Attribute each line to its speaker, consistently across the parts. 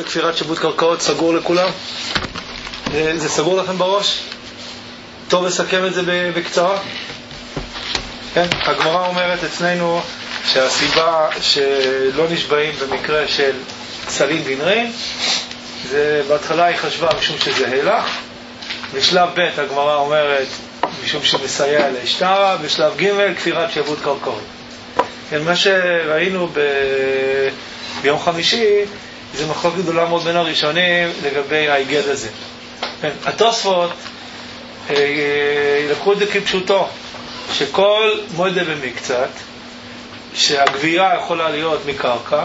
Speaker 1: של כפירת שבות קרקעות סגור לכולם? זה סגור לכם בראש? טוב לסכם את זה בקצרה? כן, הגמרא אומרת אצלנו שהסיבה שלא נשבעים במקרה של סלין דינרין, זה בהתחלה היא חשבה משום שזה הלך, בשלב ב' הגמרא אומרת משום שמסייע להשתרה, בשלב ג' כפירת שבות קרקעות. כן, מה שראינו ביום חמישי זה מחלוקת גדולה מאוד בין הראשונים לגבי ההיגד הזה. כן, התוספות לקחו את זה כפשוטו, שכל מועדה במקצת שהגבייה יכולה להיות מקרקע,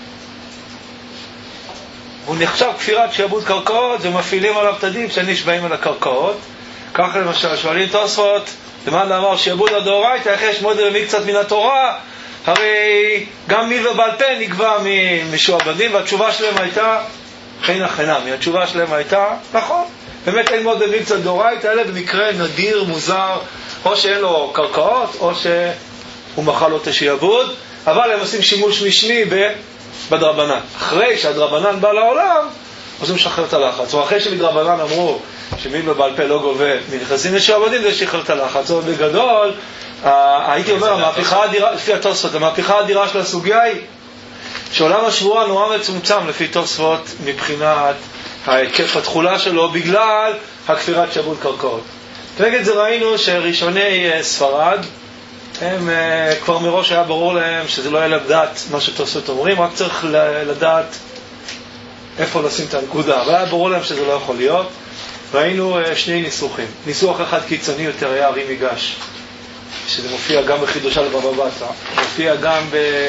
Speaker 1: הוא נחשב כפירת שבות קרקעות ומפעילים עליו תדים שנשבעים על הקרקעות. ככה למשל שואלים תוספות למען אמר שבות הדאורייתא, איך יש מועדה במקצת מן התורה? הרי גם מיל ובעל פה נקבע משועבדים, והתשובה שלהם הייתה חינם חינם. התשובה שלהם הייתה נכון, באמת אין מועדה במקצת דאורייתא, אלה במקרה נדיר מוזר, או שאין לו קרקעות או שהוא מחל לו את השעבוד, אבל הם עושים שימוש משני בדרבנן. אחרי שהדרבנן בא לעולם אז הוא משחרר את הלחץ, או אחרי שמדרבנן אמרו שמיל ובעל פה לא גובה מנכסים לשעבדים, זה שחרר את הלחץ. או בגדול הייתי אומר, המהפכה האדירה, לפי התוספות, המהפכה האדירה של הסוגיה היא שעולם השבועה נורא מצומצם לפי תוספות מבחינת ההיקף התחולה שלו בגלל הכפירת שבות קרקעות. כנגד זה ראינו שראשוני ספרד הם כבר מראש היה ברור להם שזה לא היה לדעת מה שתוספות אומרים, רק צריך לדעת איפה לשים את הנקודה, אבל היה ברור להם שזה לא יכול להיות. ראינו שני ניסוחים. ניסוח אחד קיצוני יותר היה הרי מיגש, שזה מופיע גם בחידושה לבבא בתרא, מופיע גם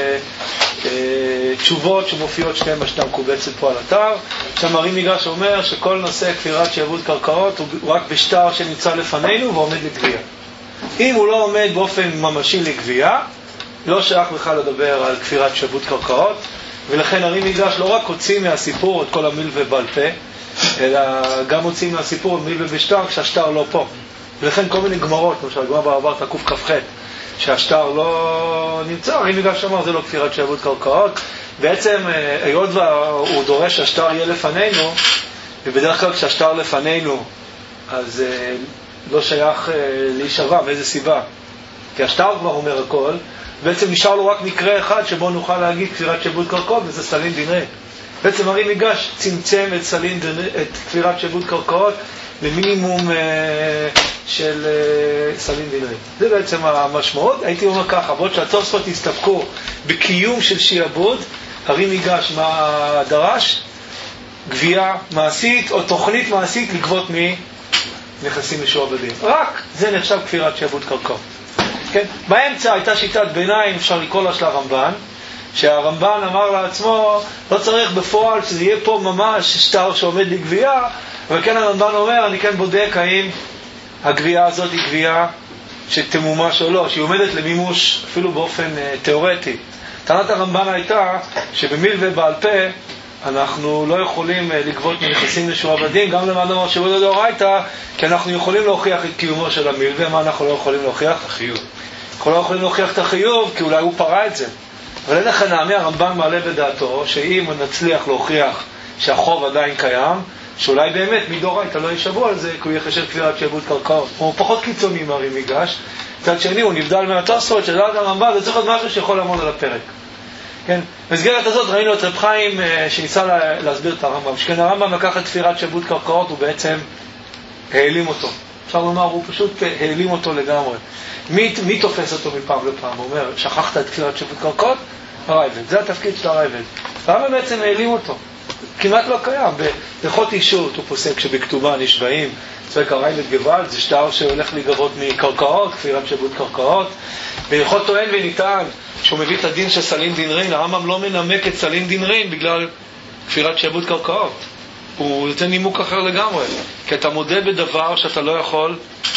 Speaker 1: בתשובות שמופיעות שתיהן בשתה מקובצת פה על אתר. שם הרי מיגש אומר שכל נושא כפירת שבות קרקעות הוא רק בשטר שנמצא לפנינו ועומד לגבייה. אם הוא לא עומד באופן ממשי לגבייה, לא שייך בכלל לדבר על כפירת שבות קרקעות, ולכן הרי מיגש לא רק הוציא מהסיפור את כל המיל ובעל פה, אלא גם הוציא מהסיפור מיל ובשטר כשהשטר לא פה. ולכן כל מיני גמרות, כמו שהגמרא בעבר תקוף כ"ח, שהשטר לא נמצא, הרי מיגש אמר זה לא כפירת שבות קרקעות. בעצם היות והוא דורש שהשטר יהיה לפנינו, ובדרך כלל כשהשטר לפנינו אז לא שייך להישבע. מאיזה סיבה? כי השטר כבר אומר הכל, בעצם נשאר לו רק מקרה אחד שבו נוכל להגיד כפירת שבות קרקעות, וזה סלין דינרין. בעצם הרי מיגש צמצם את כפירת שבות קרקעות למינימום של סלין דינרין. זה בעצם המשמעות. הייתי אומר ככה, בעוד שהתוספות הסתפקו בקיום של שיעבוד, הרי מיגש מה דרש? גבייה מעשית או תוכנית מעשית לגבות מנכסים משועבדים. רק זה נחשב כפירת שבות קרקעות. כן? באמצע הייתה שיטת ביניים, אפשר לקרוא לה של הרמב"ן, שהרמב"ן אמר לעצמו לא צריך בפועל שזה יהיה פה ממש שטר שעומד לגבייה, אבל כן הרמב"ן אומר אני כן בודק האם הגבייה הזאת היא גבייה שתמומש או לא, שהיא עומדת למימוש אפילו באופן תיאורטי. טענת הרמב"ן הייתה שבמיל ובעל פה אנחנו לא יכולים לגבות מנכסים משועבדים, גם למען אמר שבות הדאורייתא, כי אנחנו יכולים להוכיח את קיומו של המיל, ומה אנחנו לא יכולים להוכיח? החיוב. אנחנו לא יכולים להוכיח את החיוב, כי אולי הוא פרע את זה. אבל אין לך נעמי, הרמב"ן מעלה בדעתו, שאם נצליח להוכיח שהחוב עדיין קיים, שאולי באמת מדאורייתא לא ישבו על זה, כי הוא יחשב כפירת שבות קרקעות. הוא פחות קיצוני מהרי מיגש. מצד שני, הוא נבדל מהתוספות, שדעת הרמב"ן, זה צריך להיות משהו שיכול לעמוד על הפרק. כן? במסגרת הזאת ראינו את רב חיים שניסה להסביר את הרמב"ם, שכן הרמב"ם לקח את כפירת שבות קרקעות, הוא בעצם העלים אותו. אפשר לומר, הוא פשוט העלים אותו לגמרי. מי תופס אותו מפעם לפעם? הוא אומר, שכחת את כפירת שבות קרקעות? הרייבד. זה התפקיד של הרייבד. הרמב"ם בעצם העלים אותו. כמעט לא קיים. בהלכות אישות הוא פוסק שבכתובה נשבעים, צועק הרייבד גוואלד, זה שטר שהולך להיגבות מקרקעות, כפירת שבות קרקעות. בהלכות טוען וניתן, שהוא מביא את הדין של סלין דינרין, הרמב"ם לא מנמק את סלין דינרין בגלל כפירת שבות קרקעות. הוא יוצא נימוק אחר לגמרי, כי אתה מודה בדבר שאתה לא יכול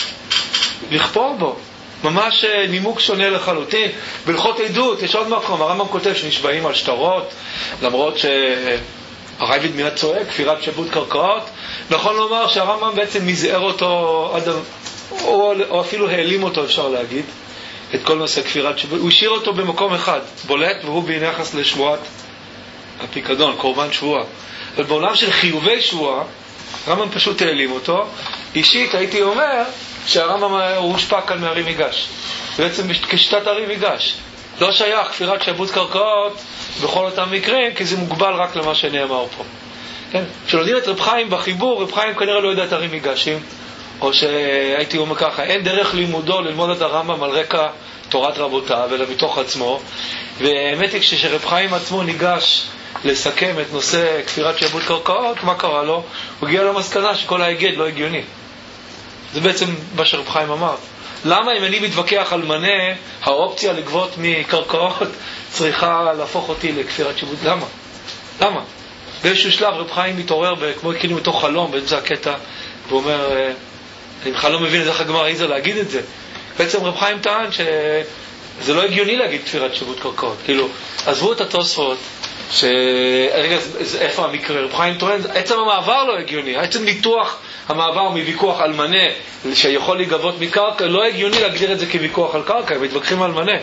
Speaker 1: לכפור בו. ממש נימוק שונה לחלוטין. בהלכות עדות יש עוד מקום, הרמב"ם כותב שנשבעים על שטרות, למרות שהרייבד מיד צועק כפירת שבות קרקעות. נכון לומר שהרמב"ם בעצם מזער אותו, או אפילו העלים אותו, אפשר להגיד, את כל נושא כפירת שבות. הוא השאיר אותו במקום אחד, בולט, והוא ביחס לשבועת הפיקדון, קורבן שבועה. אבל בעולם של חיובי שבועה, הרמב"ם פשוט העלים אותו. אישית הייתי אומר שהרמב"ם הוא הושפע כאן מהרי מיגש. בעצם כשיטת הרי מיגש. לא שייך כפירת שעבוד קרקעות בכל אותם מקרים, כי זה מוגבל רק למה שנאמר פה. כן? כשלומדים את רב חיים בחיבור, רב חיים כנראה לא יודע את הרי מיגשים, או שהייתי אומר ככה, אין דרך לימודו ללמוד את הרמב"ם על רקע תורת רבותיו, אלא מתוך עצמו. והאמת היא שרב חיים עצמו ניגש לסכם את נושא כפירת שעבוד קרקעות, מה קרה לו? הוא הגיע למסקנה שכל ההיגד לא הגיוני. זה בעצם מה שרב חיים אמר. למה אם אני מתווכח על מנה, האופציה לגבות מקרקעות צריכה להפוך אותי לכפירת שעבוד? למה? למה? באיזשהו שלב רב חיים מתעורר כמו כאילו מתוך חלום באמצע הקטע, והוא אומר, אני בכלל לא מבין איך הגמרא העיזה להגיד את זה. בעצם רב חיים טען שזה לא הגיוני להגיד כפירת שעבוד קרקעות. כאילו, עזבו את התוספות, רגע, איפה המקרה? רב חיים טוען, עצם המעבר לא הגיוני, עצם ניתוח המעבר מוויכוח על מנה שיכול להיגבות מקרקע, לא הגיוני להגדיר את זה כוויכוח על קרקע, הם מתווכחים על מנה.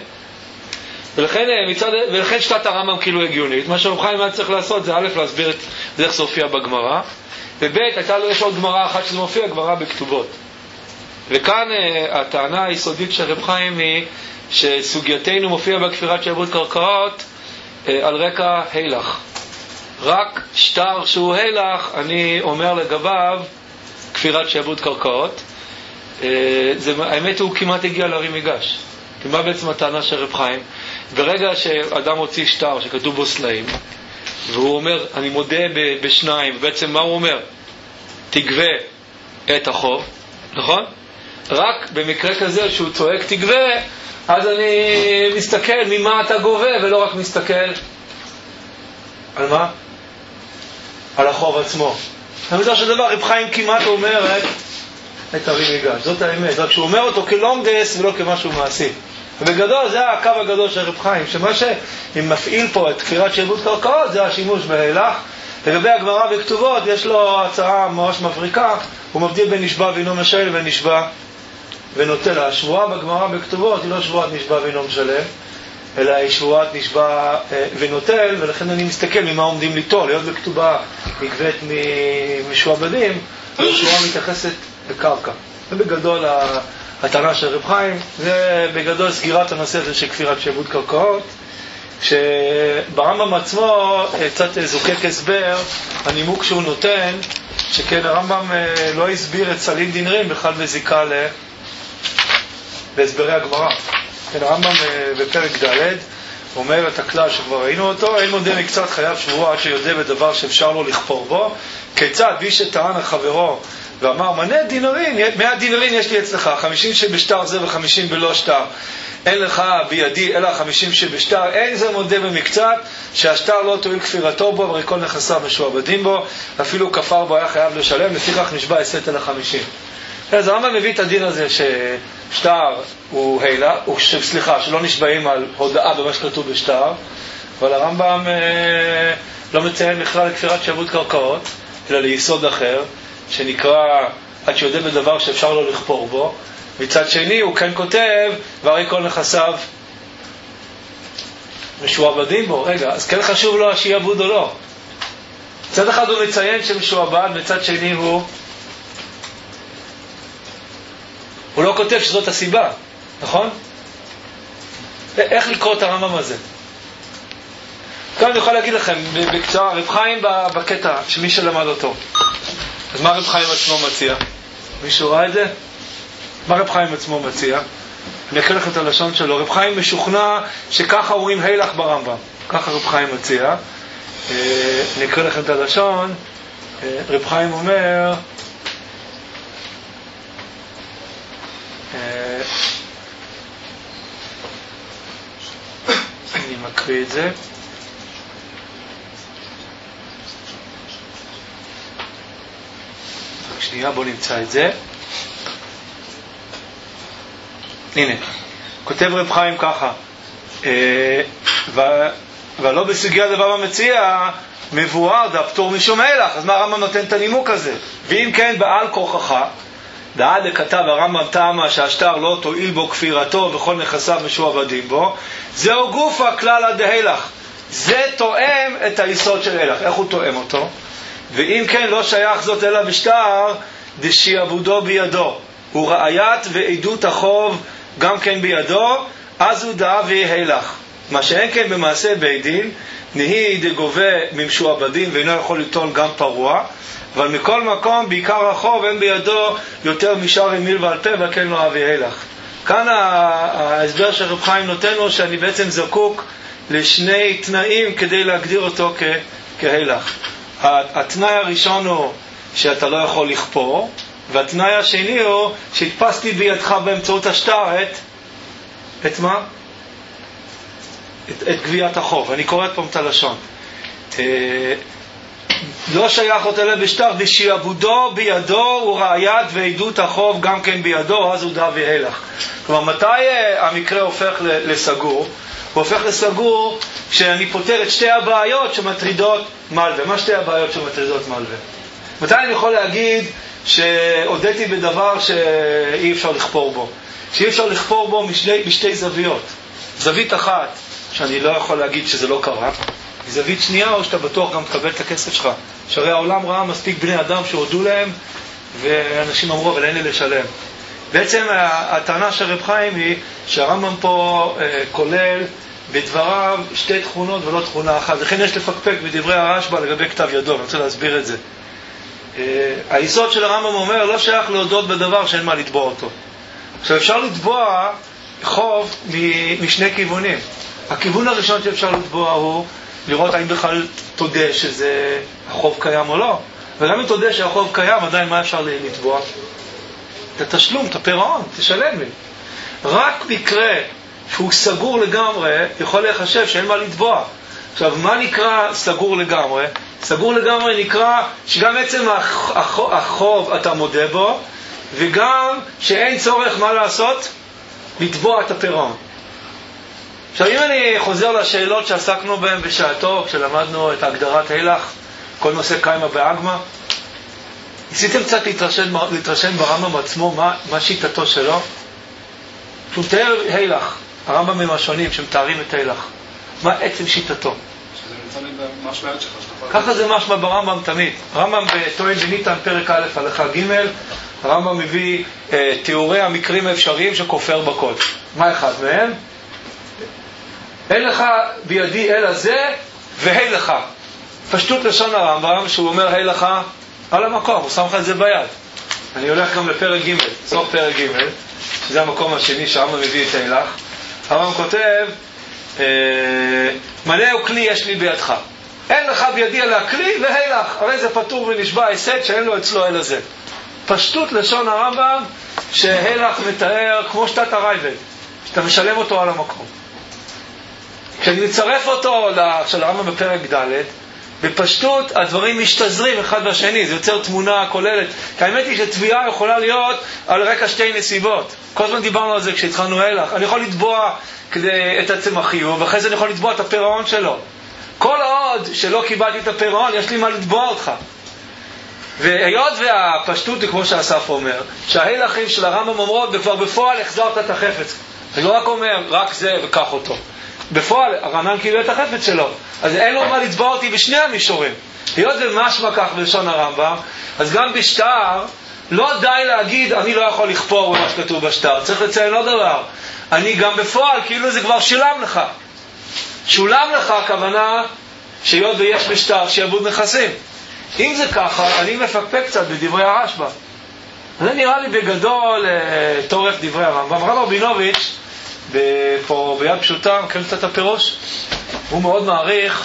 Speaker 1: ולכן שתת הרמב"ם כאילו הגיונית. מה שרב חיים היה צריך לעשות זה א', להסביר את זה איך זה הופיע בגמרא, וב', יש עוד גמרא אחת שזה מופיע, גמרא בכתובות. וכאן הטענה היסודית של רב חיים היא שסוגייתנו מופיע בכפירת שעבוד קרקעות על רקע הילך. רק שטר שהוא הילך, אני אומר לגביו כפירת שעבוד קרקעות. האמת הוא כמעט הגיע להרי מיגש. כי מה בעצם הטענה של רב חיים? ברגע שאדם הוציא שטר שכתוב בו סלעים, והוא אומר, אני מודה בשניים, בעצם מה הוא אומר? תגבה את החוב, נכון? רק במקרה כזה שהוא צועק תגבה, אז אני מסתכל ממה אתה גובה, ולא רק מסתכל על מה? על החוב עצמו. במידה של דבר, רב חיים כמעט אומר את הרי מיגש, זאת האמת, רק שהוא אומר אותו כלומדס ולא כמשהו מעשי. ובגדול זה הקו הגדול של רב חיים, שמה שמפעיל פה את כפירת שעבוד קרקעות זה השימוש בהילך. לגבי הגמרא בכתובות יש לו הצעה ממש מבריקה, הוא מבדיל בין נשבע ואינו משל ובין נשבע ונוטל. השבועה בגמרא בכתובות היא לא שבועת נשבע ואינו משלם, אלא היא שבועת נשבע ונוטל, ולכן אני מסתכל ממה עומדים ליטול. להיות בכתובה נגבית משועבדים, השבועה מתייחסת לקרקע. ובגדול הטענה של רב חיים זה בגדול סגירת הנושא הזה של כפירת שעבוד קרקעות, שברמב"ם עצמו קצת זוקק הסבר הנימוק שהוא נותן, שכן הרמב"ם לא הסביר את סלין דינרים בכלל בזיקה בהסברי הגמרא. כן, הרמב"ם בפרק ד' אומר את הכלל שכבר ראינו אותו, אין מודה מקצת חייב שבועה עד שיודע בדבר שאפשר לו לכפור בו. כיצד מי שטען על חברו ואמר, 100 דינרים יש לי אצלך, 50 שבשטר זה ו50 בלא שטר, אין לך בידי אלא 50 שבשטר, אין זה מודה במקצת שהשטר לא תועיל כפירתו בו, וכל נכסיו משועבדים בו, אפילו כפר בו היה חייב לשלם, לפיכך נשבע הסת אל 50. אז הרמב"ם מביא את הדין הזה ששטר הוא הילה, שלא נשבעים על הודעה במה שכתוב בשטר, אבל הרמב"ם לא מציין בכלל לכפירת שעבוד קרקעות, אלא ליסוד אחר, שנקרא עד שיודע בדבר שאפשר לו לכפור בו. מצד שני הוא כן כותב והרי כל נכסיו משועבדים בו. רגע, אז כן חשוב לו השיעבוד או לא? מצד אחד הוא מציין שמשועבד, מצד שני הוא לא כותב שזאת הסיבה, נכון? איך לקרוא את הרמב"ם הזה? כאן אני יכול להגיד לכם בקצרה, רב חיים בקטע שמי שלמד אותו, אז מה רב חיים עצמו מציע? מישהו ראה את זה? מה רב חיים עצמו מציע? אני אקרא לכם את הלשון שלו. רב חיים משוכנע שככה אומרים הילך ברמב"ם, ככה רב חיים מציע. אני אקרא לכם את הלשון. רב חיים אומר, אני מקריא את זה. רק שנייה, בוא נמצא את זה. הנה, כותב רב חיים ככה, ולא בסוגיה דבר המציע מבואר דפטור משום הילך. אז מה הרמב"ם נותן את הנימוק הזה? ואם כן בעל כוחך דעד כתב הרמב"ם טעמה שהשטר לא תועיל בו כפירתו וכל נכסיו משועבדים בו, זהו גוף הכלל עד ההילך. זה תואם את היסוד של הילך. איך הוא תואם אותו? ואם כן, לא שייך זאת אלא בשטר דשיעבודו בידו, וראיית ועדות החוב גם כן בידו, אז הוא דעה והילך. מה שאין כן במעשה בית דין, נהי דגובה ממשועבדים ואינו יכול ליטול גם פרוע, אבל מכל מקום בעיקר החוב אין בידו יותר משאר מיל ועל פה, וכן לא אבי הילך. כאן ההסבר שרב חיים נותן לו שאני בעצם זקוק לשני תנאים כדי להגדיר אותו כהילך. התנאי הראשון הוא שאתה לא יכול לכפור, והתנאי השני הוא שהדפסתי בידך באמצעות השטר את מה? את גביית החוב. אני קורא פה את הלשון. לא שייך אותה בשטר דשיעבודו בידו וראיית ועדות החוב גם כן בידו, אז הוא דעה והילך. כלומר, מתי המקרה הופך לסגור? הוא הופך לסגור כשאני פותר את שתי הבעיות שמטרידות מלווה. מה שתי הבעיות שמטרידות מלווה? מתי אני יכול להגיד שהודיתי בדבר שאי אפשר לכפור בו? שאי אפשר לכפור בו בשתי זוויות. זווית אחת, שאני לא יכול להגיד שזה לא קרה. זווית שנייה, או שאתה בטוח גם תקבל את הכסף שלך. שהרי העולם ראה מספיק בני אדם שהודו להם, ואנשים אמרו, אבל אין לי לשלם. בעצם הטענה של רב חיים היא שהרמב"ם פה כולל בדבריו שתי תכונות ולא תכונה אחת. לכן יש לפקפק בדברי הרשב"א לגבי כתב ידו, אני רוצה להסביר את זה. היסוד של הרמב"ם אומר, לא שייך להודות בדבר שאין מה לתבוע אותו. עכשיו אפשר לתבוע חוב משני כיוונים. הכיוון הראשון שאפשר לתבוע הוא לראות האם בכלל תודה שזה החוב קיים או לא. וגם אם תודה שהחוב קיים, עדיין מה אפשר לתבוע? את התשלום, את הפירעון, תשלם לי. רק מקרה שהוא סגור לגמרי יכול להיחשב שאין מה לתבוע. עכשיו, מה נקרא סגור לגמרי? סגור לגמרי נקרא שגם עצם החוב אתה מודה בו, וגם שאין צורך מה לעשות? לתבוע את הפירעון. עכשיו, אם אני חוזר לשאלות שעסקנו בהן בשעתו, כשלמדנו את הגדרת הילך, כל נושא קיימה באגמה, ניסיתם קצת להתרשם ברמב"ם עצמו מה שיטתו שלו? שהוא מתאר הילך, הרמב"מים השונים שמתארים את הילך. מה עצם שיטתו?
Speaker 2: שזה נמצא לי במשמע שלך.
Speaker 1: ככה זה משמע ברמב"ם תמיד. הרמב"ם בטוען וניתן פרק א' הלכה ג', הרמב"ם מביא תיאורי המקרים האפשריים שכופר בכל. מה אחד מהם? אין לך בידי אלא זה והילך. פשטות לשון הרמב"ם שהוא אומר הילך על המקום, הוא שם לך את זה ביד. אני הולך גם לפרק ג', סוף פרק ג', שזה המקום השני שהרמב"ם מביא את הילך. הרמב"ם כותב, מלא הוא כלי יש לי בידך. אין לך בידי אלא כלי והילך. הרי זה פטור ונשבע היסד שאין לו אצלו אלא זה. פשטות לשון הרמב"ם שהילך מתאר כמו שתת הרייבד, שאתה משלם אותו על המקום. כשאני מצרף אותו של הרמב"ם בפרק ד', בפשטות הדברים משתזרים אחד בשני, זה יוצר תמונה כוללת. כי האמת היא שתביעה יכולה להיות על רקע שתי נסיבות. כל הזמן דיברנו על זה כשהתחלנו הילך. אני יכול לתבוע את עצם החיוב, ואחרי זה אני יכול לתבוע את הפירעון שלו. כל עוד שלא קיבלתי את הפירעון, יש לי מה לתבוע אותך. והיות והפשטות, כמו שאסף אומר, שההילכים של הרמב"ם אומרות, וכבר בפועל החזרת את החפץ. אני לא רק אומר, רק זה וקח אותו. בפועל, הרמב"ם קיבל את החפץ שלו. אז אין לו מה לתבוע אותי בשני המישורים. היות ומשמע כך בלשון הרמב"ם, אז גם בשטר, לא די להגיד, אני לא יכול לכפור במה שכתוב בשטר. צריך לציין עוד דבר. אני גם בפועל, כאילו זה כבר שולם לך. שולם לך הכוונה שהיות ויש בשטר שיעבוד נכסים. אם זה ככה, אני מפקפק קצת בדברי הרשב"א. זה נראה לי בגדול תורף דברי הרמב"ם. הרב רבינוביץ' פה ביד פשוטה, מכיר קצת הפירוש? הוא מאוד מעריך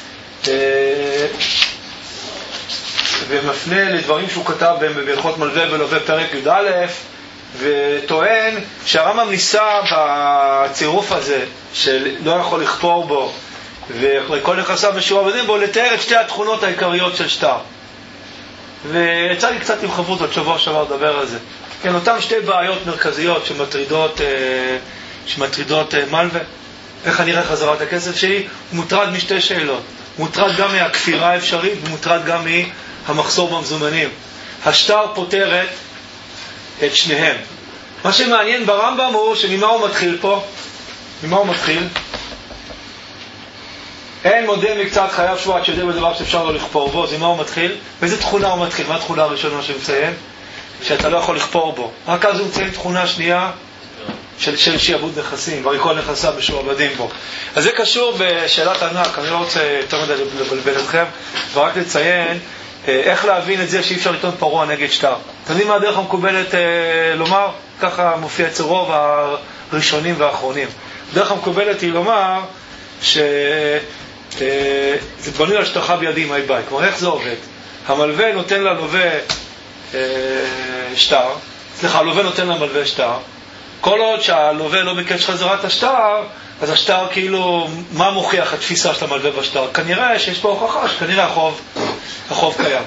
Speaker 1: ומפנה לדברים שהוא כתב בהלכות מלווה ולווה פרק י"א, וטוען שהרמב"ם ניסה בצירוף הזה שלא יכול לכפור בו וכל נכסיו משועבדים בו לתאר את שתי התכונות העיקריות של שטר. ויצא לי קצת עם חברות שבוע שעבר לדבר על זה. כן, אותם שתי בעיות מרכזיות שמטרידות מלווה. איך אני אראה חזרת הכסף שלי? הוא מוטרד משתי שאלות. הוא מוטרד גם מהכפירה האפשרית ומוטרד גם מהמחסור במזומנים. השטר פותרת את שניהם. מה שמעניין ברמב"ם הוא שממה הוא מתחיל פה? ממה הוא מתחיל? אין מודה מקצת חייב שבועת שיודע בדבר שאפשר לא לכפור בו. אז עם מה הוא מתחיל? באיזה תכונה הוא מתחיל? מה התכונה הראשונה שמציין? שאתה לא יכול לכפור בו. רק אז הוא מציין תכונה שנייה של שיעבוד נכסים, וריכון נכסיו משועבדים בו. אז זה קשור בשאלת ענק, אני לא רוצה יותר מדי לבלבל אתכם, ורק לציין איך להבין את זה שאי אפשר לטעון פרוע נגד שטר. אתם יודעים מה הדרך המקובלת לומר? ככה מופיע אצל רוב הראשונים והאחרונים. הדרך המקובלת היא לומר שזה בנוי על שטרך בידי מאי ביי. כלומר, איך זה עובד? המלווה נותן ללווה שטר, סליחה, הלווה נותן למלווה שטר, כל עוד שהלווה לא ביקש חזרת השטר, אז השטר כאילו, מה מוכיח התפיסה של המלווה בשטר? כנראה שיש פה הוכחה שכנראה החוב קיים.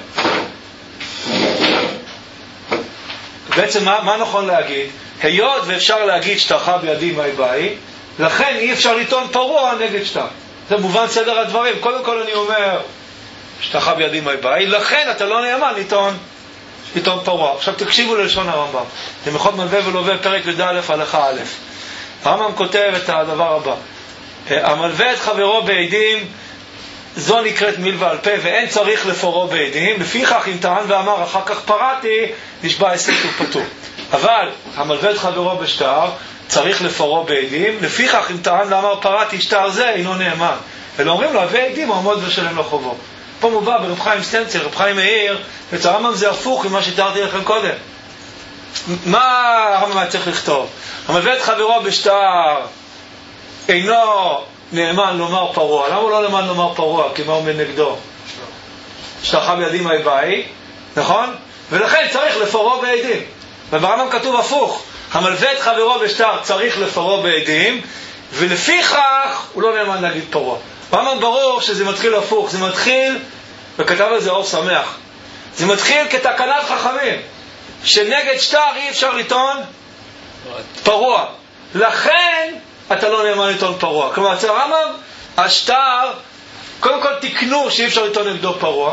Speaker 1: בעצם מה נכון להגיד? היות ואפשר להגיד שטרך בידי מאי ביי, לכן אי אפשר לטעון פרוע נגד שטר. זה מובן סדר הדברים. קודם כל אני אומר שטרך בידי מאי ביי, לכן אתה לא נאמן לטעון פרוע. עכשיו תקשיבו ללשון הרמב"ם. למחות מלווה ולווה פרק י"א הלכה א'. הרמב"ם כותב את הדבר הבא: המלווה את חברו בעדים, זו נקראת מלווה על פה, ואין צריך לפורו בעדים. לפיכך אם טען ואמר אחר כך פרעתי, נשבע הסת ופטור. אבל המלווה את חברו בשטר צריך לפורו בעדים. לפיכך אם טען ואמר פרעתי שטר זה אינו נאמן, אלא אומרים לו הבא עדים עמוד ושלם לחובו. פה מובא ברב חיים סטנצל, רב חיים מאיר, אצל הרמב"ם זה הפוך ממה שתיארתי לכם קודם. מה הרמב"ם צריך לכתוב? המלווה את חברו בשטר אינו נאמן לומר פרוע. למה הוא לא נאמן לומר פרוע? כי מה עומד נגדו? שטרך בידי מאי ביי, נכון? ולכן צריך לפורו בעדים. וברמב"ם כתוב הפוך: המלווה את חברו בשטר צריך לפורו בעדים, ולפיכך הוא לא נאמן להגיד פרוע. ברמב"ם ברור שזה מתחיל הפוך. זה מתחיל, וכתב על זה אור שמח, זה מתחיל כתקנת חכמים שנגד שטר אי אפשר לטעון פרוע, לכן אתה לא נאמן לטעון פרוע. כלומר אצל הרמב"ם השטר קודם כל תקנו שאי אפשר לטעון נגדו פרוע,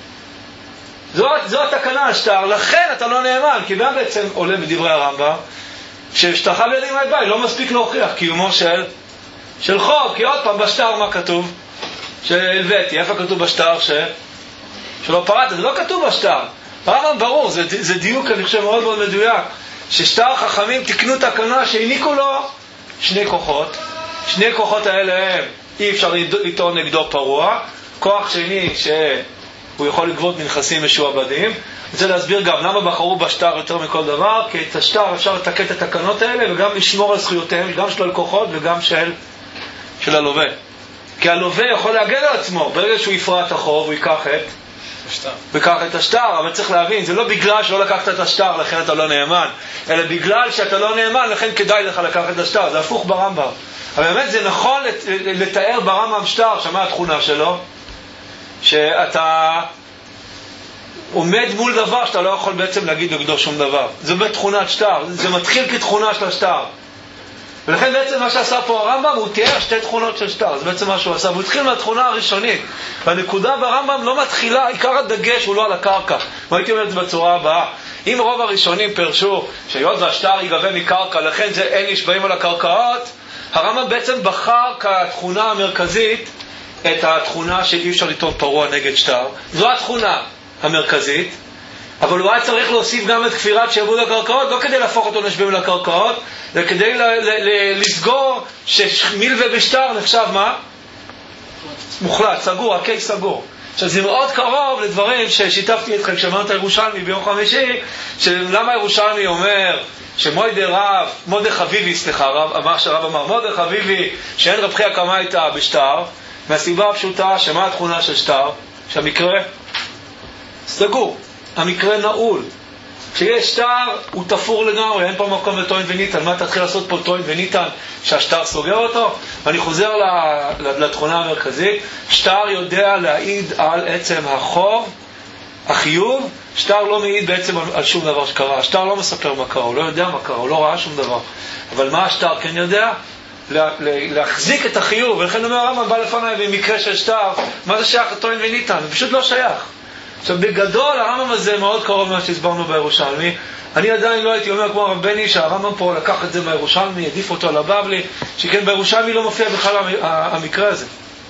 Speaker 1: זו התקנה השטר, לכן אתה לא נאמן. כי גם בעצם עולה בדברי הרמב"ם ששטרך בידי מאי ביי לא מספיק להוכיח קיומו של חוב. כי עוד פעם בשטר מה כתוב? שהלוויתי. איפה כתוב בשטר שלא פרעת? זה לא כתוב בשטר. הרמב"ם ברור, זה דיוק אני חושב מאוד מאוד מדויק, ששטר חכמים תקנו תקנה שהעניקו לו שני כוחות. שני כוחות האלה הם אי אפשר לטעון נגדו פרוע. כוח שני שהוא יכול לגבות מנכסים משועבדים. אני רוצה להסביר גם למה בחרו בשטר יותר מכל דבר, כי את השטר אפשר לתקן את התקנות האלה וגם לשמור על זכויותיהם, גם של הלקוחות וגם של הלווה. כי הלווה יכול להגן על עצמו ברגע שהוא יפרע את החוב, הוא ייקח את השטר. אבל צריך להבין, זה לא בגלל שלא לקחת את השטר לכן אתה לא נאמן, אלא בגלל שאתה לא נאמן לכן כדאי לך לקחת את השטר. זה הפוך ברמב"ם. אבל באמת זה נכון לתאר ברמב"ם שטר, שמה התכונה שלו? שאתה עומד מול דבר שאתה לא יכול בעצם להגיד נגדו שום דבר. זה באמת תכונת שטר, זה מתחיל כתכונה של השטר. ולכן בעצם מה שעשה פה הרמב"ם, הוא תיאר שתי תכונות של שטר. זה בעצם מה שהוא עשה, והוא התחיל מהתכונה הראשונית. והנקודה ברמב"ם לא מתחילה, עיקר הדגש הוא לא על הקרקע. והייתי אומר את זה בצורה הבאה: אם רוב הראשונים פרשו שהיות והשטר ייגבה מקרקע, לכן אין נשבעים על הקרקעות, הרמב"ם בעצם בחר כתכונה המרכזית את התכונה שאי אפשר לטעון פרוע נגד שטר. זו התכונה המרכזית, אבל הוא היה צריך להוסיף גם את כפירת שעבוד הקרקעות, לא כדי להפוך אותו נשבעים לקרקעות, אלא כדי לסגור שמלווה בשטר נחשב מה? מוחלט, סגור, הקייס סגור. עכשיו זה מאוד קרוב לדברים ששיתפתי אתכם כשאמרנו את הירושלמי ביום חמישי, שלמה הירושלמי אומר מודה חביבי, הרב אמר מודה חביבי שאין רב חייא קמייתא בשטר, מהסיבה הפשוטה שמה התכונה של שטר? שהמקרה סגור, המקרה נעול. כשיש שטר הוא תפור לגמרי, אין פה מקום לטוען וניתן. מה תתחיל לעשות פה טוען וניתן שהשטר סוגר אותו? ואני חוזר לתכונה המרכזית: שטר יודע להעיד על עצם החוב, החיוב. שטר לא מעיד בעצם על שום דבר שקרה. שטר לא מספר מה קרה, הוא לא יודע מה קרה, הוא לא ראה שום דבר. אבל מה השטר כן יודע? להחזיק את החיוב. ולכן אומר הרמב"ם בא לפניי במקרה של שטר, מה זה שייך לטוען וניתן? זה פשוט לא שייך. עכשיו בגדול הרמב"ם הזה מאוד קרוב ממה שהסברנו בירושלמי. אני עדיין לא הייתי אומר כמו הרב בני שהרמב"ם פה לקח את זה בירושלמי, עדיף אותו לבבלי, שכן בירושלמי לא מופיע בכלל המקרה הזה.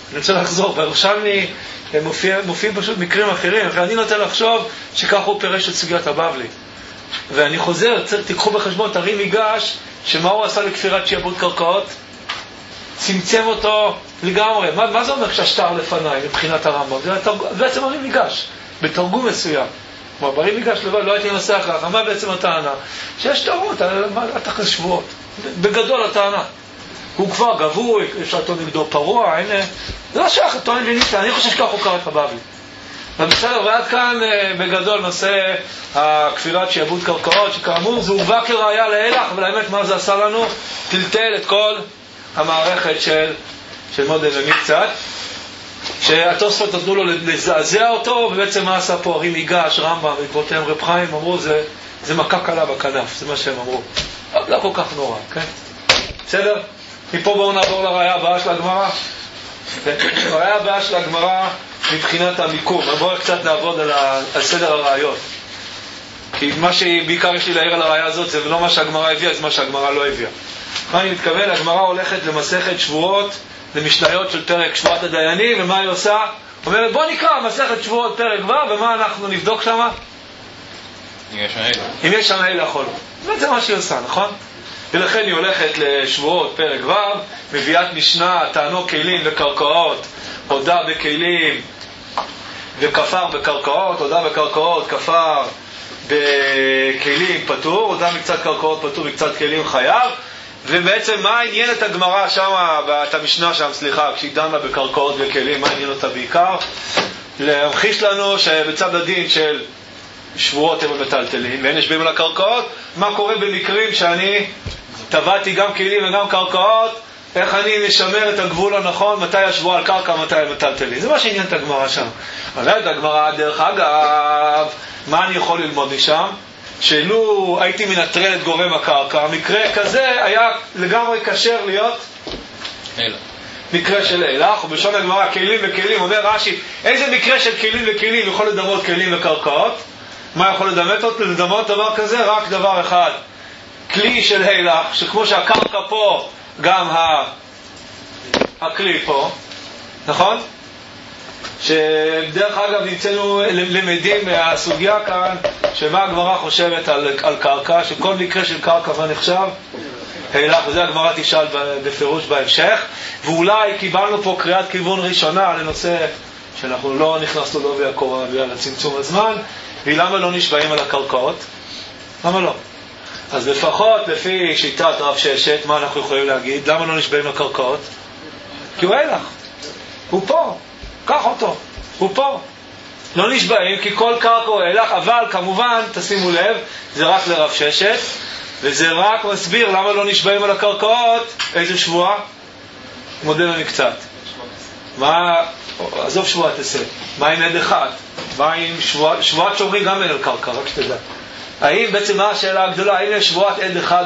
Speaker 1: אני רוצה לחזור, בירושלמי מופיעים פשוט מקרים אחרים, ואני נוטה לחשוב שכך הוא פירש את סוגיית הבבלי. ואני חוזר, תיקחו בחשבון, תראי מיגש, שמה הוא עשה לכפירת שיעבוד קרקעות? צמצם אותו לגמרי. מה זה אומר כשהשטר לפניי מבחינת הרמב"ם? זה בעצם הרי מיגש, בתרגום מסוים. כלומר, ברי מיגש לבד, לא הייתי מנסח ככה. מה בעצם הטענה? שיש טעות, תחת שבועות. בגדול הטענה. הוא כבר גבוי, אפשר לטעון נגדו פרוע, הנה. זה לא שייך, טוען וניסה, אני חושב שכך הוא קרא את הבבלי. ובסדר, ועד כאן בגדול נושא הכפירת שיעבוד קרקעות, שכאמור זה הובא כראיה להילך, אבל האמת מה זה עשה לנו? טלטל את כל המערכת של מודל ומקצת, שהתוספות נתנו לו לזעזע אותו, ובעצם מה עשה פה הרי מיגש, רמב"ם, בעקבותיהם רב חיים, אמרו זה מכה קלה בכנף, זה מה שהם אמרו. לא כל כך נורא, כן? בסדר? מפה בואו נעבור לראיה הבאה של הגמרא. הראיה הבאה של הגמרא מבחינת המיקום, בואו קצת נעבוד על סדר הראיות. כי מה שבעיקר יש לי להעיר על הראיה הזאת זה לא מה שהגמרא הביאה, זה מה שהגמרא לא הביאה. מה אני מתכוון? הגמרא הולכת למסכת שבועות, למשניות של פרק שבועת הדיינים, ומה היא עושה? אומרת בוא נקרא מסכת שבועות פרק ו', ומה אנחנו נבדוק שמה? אם יש שם אלה יכול. זה מה שהיא עושה, נכון? ולכן היא הולכת לשבועות פרק ו', מביאת משנה, טענו כלים וקרקעות, הודה בכלים וכפר בקרקעות, הודה בקרקעות, כפר בכלים פטור, הודה מקצת קרקעות פטור, מקצת כלים חייב. ובעצם מה עניין את הגמרא שם, את המשנה שם, סליחה, כשהיא דנה בקרקעות וכלים, מה עניין אותה בעיקר? להמחיש לנו שבצד הדין של שבועות הם המטלטלים, ואין נשבעים על הקרקעות, מה קורה במקרים שאני טבעתי גם כלים וגם קרקעות, איך אני משמר את הגבול הנכון, מתי השבועה על קרקע, מתי המטלטלים. זה מה שעניין את הגמרא שם. אבל את הגמרא, דרך אגב, מה אני יכול ללמוד משם? שאילו הייתי מנטרל את גורם הקרקע, מקרה כזה היה לגמרי קשר להיות מקרה של אילך, ובשון הגמרא כלים וכלים, אומר רש"י, איזה מקרה של כלים וכלים יכול לדמות כלים וקרקעות? מה יכול לדמות דבר כזה? רק דבר אחד, כלי של אילך, שכמו שהקרקע פה, גם הכלי פה, נכון? שדרך אגב נמצאנו למדים מהסוגיה כאן שמה הגמרא חושבת על קרקע, שכל מקרה של קרקע מה נחשב? הילך, וזה הגמרא תשאל בפירוש בהמשך, ואולי קיבלנו פה קריאת כיוון ראשונה לנושא שאנחנו לא נכנסנו לו והקורא בגלל הצמצום הזמן, והיא למה לא נשבעים על הקרקעות? למה לא? אז לפחות לפי שיטת רב ששת, מה אנחנו יכולים להגיד? למה לא נשבעים על הקרקעות? כי הוא הילך, הוא פה, קח אותו, הוא פה. לא נשבעים כי כל קרקע הוא הילך, אבל כמובן, תשימו לב, זה רק לרב ששת, וזה רק מסביר למה לא נשבעים על הקרקעות. איזה שבועה? מודה לנו קצת. מה, עזוב שבועת עשה, מה עם עד אחד? מה עם שבועת שומרי גם אין על קרקע, רק שתדע. האם בעצם מה השאלה הגדולה, האם יש שבועת עד אחד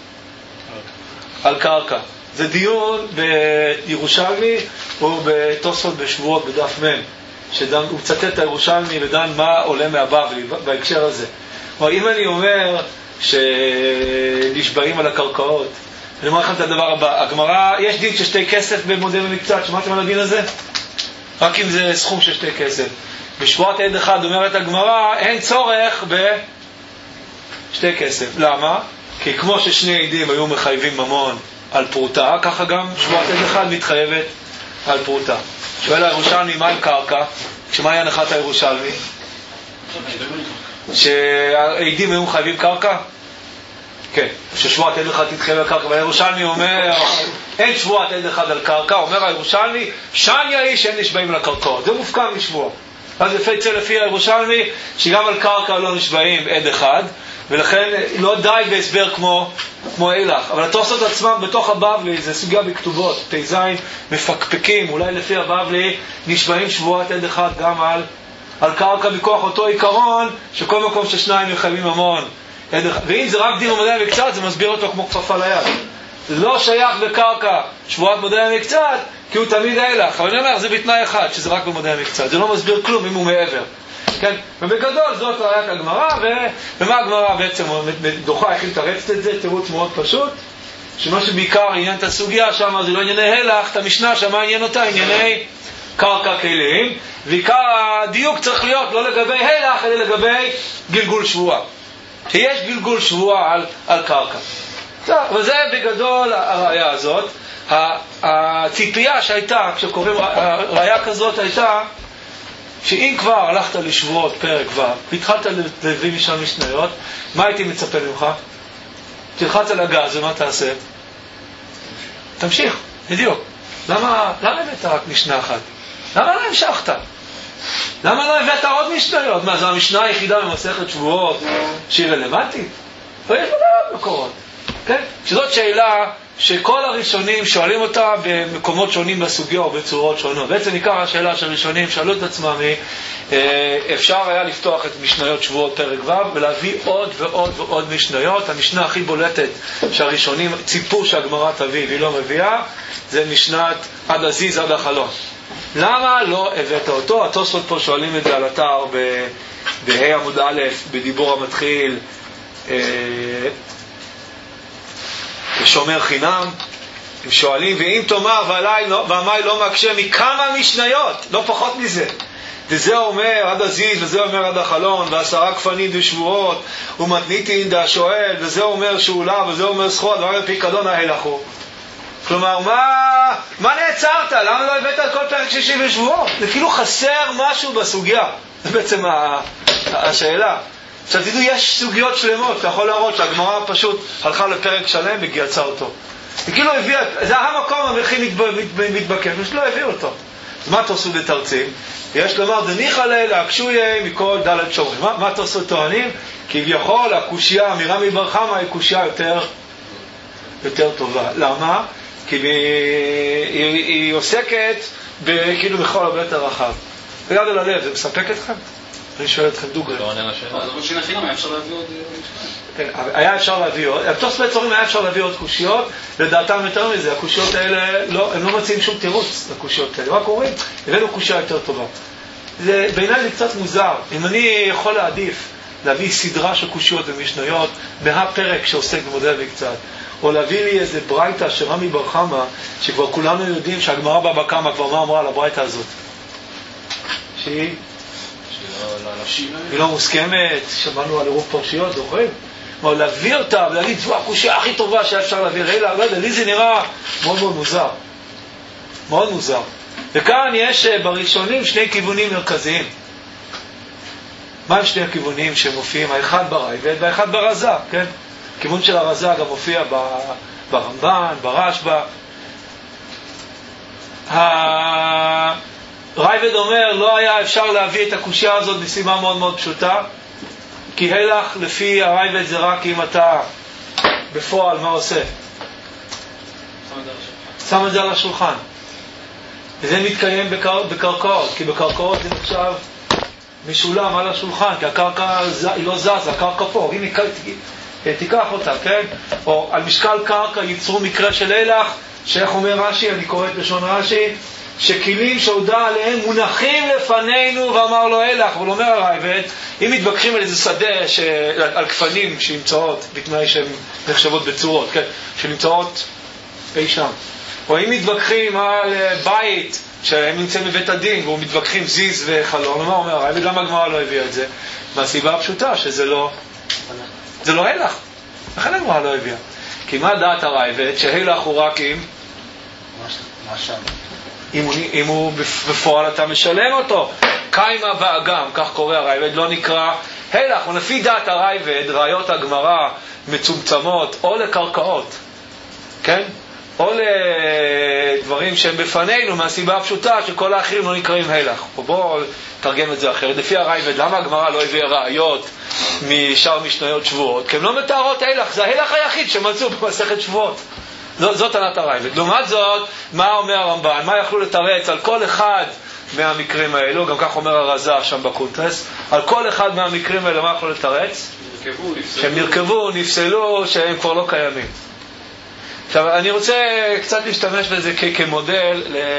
Speaker 1: על קרקע? זה דיון בירושלמי או בתוספות בשבועות בדף מ', שהוא מצטט את הירושלמי ודן מה עולה מהבבלי בהקשר הזה. כלומר, אם אני אומר שנשבעים על הקרקעות, אני אומר לכם את הדבר הבא, הגמרא, יש דין של שתי כסף במודה ומקצת, שמעתם על הדין הזה? רק אם זה סכום של שתי כסף. בשבועת עד אחד אומרת הגמרא, אין צורך בשתי כסף. למה? כי כמו ששני עדים היו מחייבים ממון על פרוטה, ככה גם שבועת עד אחד מתחייבת על פרוטה. שואל הירושלמי, מה עם קרקע? שמה היא הנחת הירושלמי? שהעדים היו מחייבים קרקע? כן, ששבועת עד אחד תתחייב על קרקע. והירושלמי אומר, אין שבועת עד אחד על קרקע. אומר הירושלמי, שניה היא שאין נשבעים על הקרקעות. זה מופקע משבוע. אז לפי הירושלמי, שגם על קרקע לא נשבעים עד אחד, ולכן לא די בהסבר כמו אילך. אבל התוספות עצמם בתוך הבבלי, זה סוגיה בכתובות, תזין, מפקפקים, אולי לפי הבבלי נשבעים שבועת עד אחד גם על קרקע מכוח אותו עיקרון, שכל מקום ששניים מחייבים ממון. ואם זה רק דין ומדעי מקצת, זה מסביר אותו כמו כפפה ליד. זה לא שייך בקרקע שבועת מדעי מקצת, כי הוא תמיד אילך. אבל אני אומר, זה בתנאי אחד, שזה רק במדעי מקצת. זה לא מסביר כלום אם הוא מעבר. כן? ובגדול זאת ראיית הגמרא, ומה הגמרא בעצם דוחה, איך היא מתרצת את זה? תירוץ מאוד פשוט, שמה שבעיקר עניין את הסוגיה שם זה לא ענייני הלך, את המשנה שם עניין אותה ענייני קרקע כלים, ועיקר הדיוק צריך להיות לא לגבי הילך, אלא לגבי גלגול שבועה. שיש גלגול שבועה על קרקע. וזה בגדול הראיה הזאת. הציפייה שהייתה, כשקוראים ראיה כזאת הייתה, שאם כבר הלכת לשבועות פרק ו' והתחלת להביא משם משניות, מה הייתי מצפה ממך? תלחץ על הגז ומה תעשה? תמשיך, בדיוק. למה הבאת רק משנה אחת? למה לא המשכת? למה לא הבאת עוד משניות? מה, זו המשנה היחידה במסכת שבועות שהיא רלוונטית? ויש לה מקורות. כן? שזאת שאלה שכל הראשונים שואלים אותה במקומות שונים בסוגיה או בצורות שונות. בעצם עיקר השאלה שהראשונים שאלו את עצמם היא, אפשר היה לפתוח את משניות שבועות פרק ו' ולהביא עוד ועוד ועוד משניות. המשנה הכי בולטת שהראשונים ציפו שהגמרא תביא והיא לא מביאה, זה משנת עד הזיז עד החלון. למה לא הבאת אותו? התוספות פה שואלים את זה על אתר בה' עמוד א' בדיבור המתחיל, שומר חינם. הם שואלים, ואם תאמר ועמי לא מקשה מכמה משניות, לא פחות מזה. וזה אומר עד הזיז, וזה אומר עד החלון, ועשרה כפנים דשבועות, ומתניתין דשואל, וזה אומר שאולה, וזה אומר סחורה, דבר פיקדון ההלכו. כלומר, מה נעצרת? למה לא הבאת על כל פרק 60 שבועות? זה כאילו חסר משהו בסוגיה. זה בעצם השאלה. עכשיו תדעו, יש סוגיות שלמות, אתה יכול להראות שהגמרא פשוט הלכה לפרק שלם וגייצה אותו. היא כאילו הביאה, זה המקום המחי מתבקש, לא הביא אותו. אז מה תעשו לתרצים? יש לומר, דניחא ליה להקשויה מכל דלת שומרים. מה תעשו טוענים? כביכול, הקושיה, אמירה מבר חמא, היא קושיה יותר טובה. למה? כי היא עוסקת כאילו בכל הבית הרחב. ויד על הלב, זה מספק אתכם? אני שואל אתכם דוגרי.
Speaker 2: לא עונה לשאלה. אז ראשי נחינם היה אפשר להביא עוד משנה.
Speaker 1: היה אפשר להביא עוד. התוספות צורים היה אפשר להביא עוד קושיות. לדעתם יותר מזה, הקושיות האלה, הם לא מציעים שום תירוץ לקושיות האלה. רק אומרים, הבאנו קושיה יותר טובה. בעיניי זה קצת מוזר. אם אני יכול להעדיף להביא סדרה של קושיות ומשניות, מהפרק שעוסק במודל וקצת, או להביא לי איזה ברייתא שרמי בר חמא, שכבר כולנו יודעים שהגמרא בבא קמא כבר מה אמרה על הברייתא הזאת. שהיא לא מוסכמת, שמענו על עירוב פרשיות, זוכרים? אבל להביא אותה ולהגיד, זו הקושיה הכי טובה שאפשר להביא. לא יודע, לי זה נראה מאוד מאוד מוזר. מאוד מוזר. וכאן יש בראשונים שני כיוונים מרכזיים. מה הם שני הכיוונים שמופיעים? האחד ברייבד והאחד ברזה, כן? הכיוון של הרזה גם מופיע ברמב"ן, ברשב"א. רייבד אומר, לא היה אפשר להביא את הקושיה הזאת מסיבה מאוד מאוד פשוטה, כי הלך לפי הרייבד זה רק אם אתה בפועל מה עושה? שם את זה על השולחן. וזה מתקיים בקרקעות, כי בקרקעות זה נחשב משולם על השולחן, כי הקרקע היא לא זזה, הקרקע פה, הנה תיקח אותה, כן? או על משקל קרקע ייצרו מקרה של הלך, שאיך אומר רש"י, אני קורא את לשון רש"י, שכלים שהודע עליהם מונחים לפנינו ואמר לו הלך. אבל אומר הרייבד, אם מתווכחים על איזה שדה על כפנים שנמצאות בתנאי שהן נחשבות בצורות, כן? שנמצאות אי שם, או אם מתווכחים על בית שהם נמצאים בבית הדין והוא מתווכחים זיז וחלון, מה אומר הרייבד? למה הגמרא לא הביאה את זה? מהסיבה הפשוטה שזה לא הלך. לכן הגמרא לא הביאה. כי מה דעת הרייבד? שהלך הוא רק עם
Speaker 3: מה שם?
Speaker 1: אם הוא בפועל אתה משלם אותו. קיימה באגם, כך קורא הרייבד, לא נקרא הלך. ולפי דעת הרייבד, ראיות הגמרא מצומצמות או לקרקעות, כן? או לדברים שהם בפנינו, מהסיבה הפשוטה שכל האחרים לא נקראים הלך. בואו תרגם את זה אחרת. לפי הרייבד, למה הגמרא לא הביאה ראיות משאר משניות שבועות? כי הם לא מתארות הלך, זה ההלך היחיד שמצאו במסכת שבועות. זאת ענת הרייבד. לעומת זאת, מה אומר הרמב"ן? מה יכלו לתרץ על כל אחד מהמקרים האלו? גם כך אומר הרזה שם בקונטרס. על כל אחד מהמקרים האלו מה יכלו לתרץ? שהם נרכבו, נפסלו, שהם כבר לא קיימים. עכשיו, אני רוצה קצת להשתמש בזה כמודל,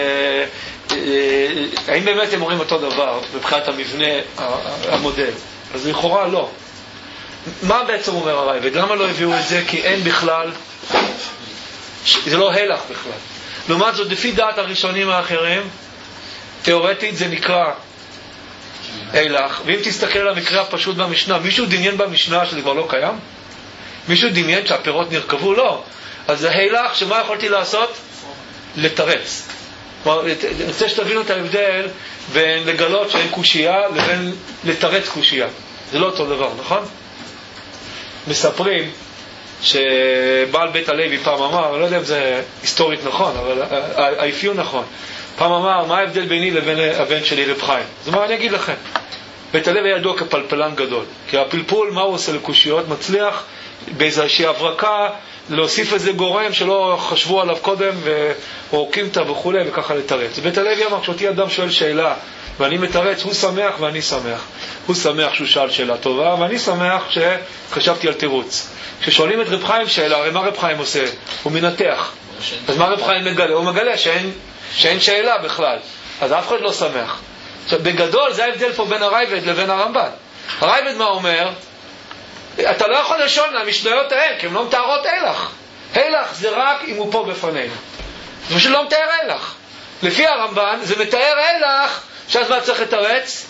Speaker 1: האם באמת הם אומרים אותו דבר מבחינת המבנה, המודל? אז לכאורה לא. מה בעצם אומר הרייבד? למה לא הביאו את זה? כי אין בכלל, זה לא הלך בכלל. לעומת זאת, לפי דעת הראשונים האחרים, תיאורטית זה נקרא הילך, ואם תסתכל על המקרה הפשוט במשנה, מישהו דמיין במשנה שזה כבר לא קיים? מישהו דמיין שהפירות נרכבו? לא. אז זה הילך, שמה יכולתי לעשות? לתרץ. אני רוצה שתבינו את ההבדל בין לגלות שאין קושייה לבין לתרץ קושייה. זה לא אותו דבר, נכון? מספרים שבעל בית הלוי פעם אמר, אני לא יודע אם זה היסטורית נכון, אבל האפיון נכון. פעם אמר, מה ההבדל ביני לבין הבן שלי רב חיים? זאת אומרת, אני אגיד לכם. בית הלוי ידוע כפלפלן גדול. כי הפלפול, מה הוא עושה לקושיות? מצליח באיזושהי הברקה להוסיף איזה גורם שלא חשבו עליו קודם והורקים אותה וכו' וככה לתרץ. בית הלוי אמר, כשאותי אדם שואל שאלה ואני מתרץ, הוא שמח ואני שמח. הוא שמח שהוא שאל שאלה טובה, ואני שמח שחשבתי על תירוץ. כששואלים את רב חיים שאלה, הרי מה רב חיים עושה? הוא מנתח. אז מה רב חיים מגלה? הוא מגלה שאין שאלה בכלל. אז אף אחד לא שמח. עכשיו, בגדול זה ההבדל פה בין הרייבד לבין הרמב"ן. הרייבד מה אומר? אתה לא יכול לשאול מהמשניות האלה, כי הן לא מתארות הילך. הילך זה רק אם הוא פה בפנינו. זה פשוט לא מתאר הילך. לפי הרמב"ן זה מתאר הילך, שאז מה צריך לתרץ?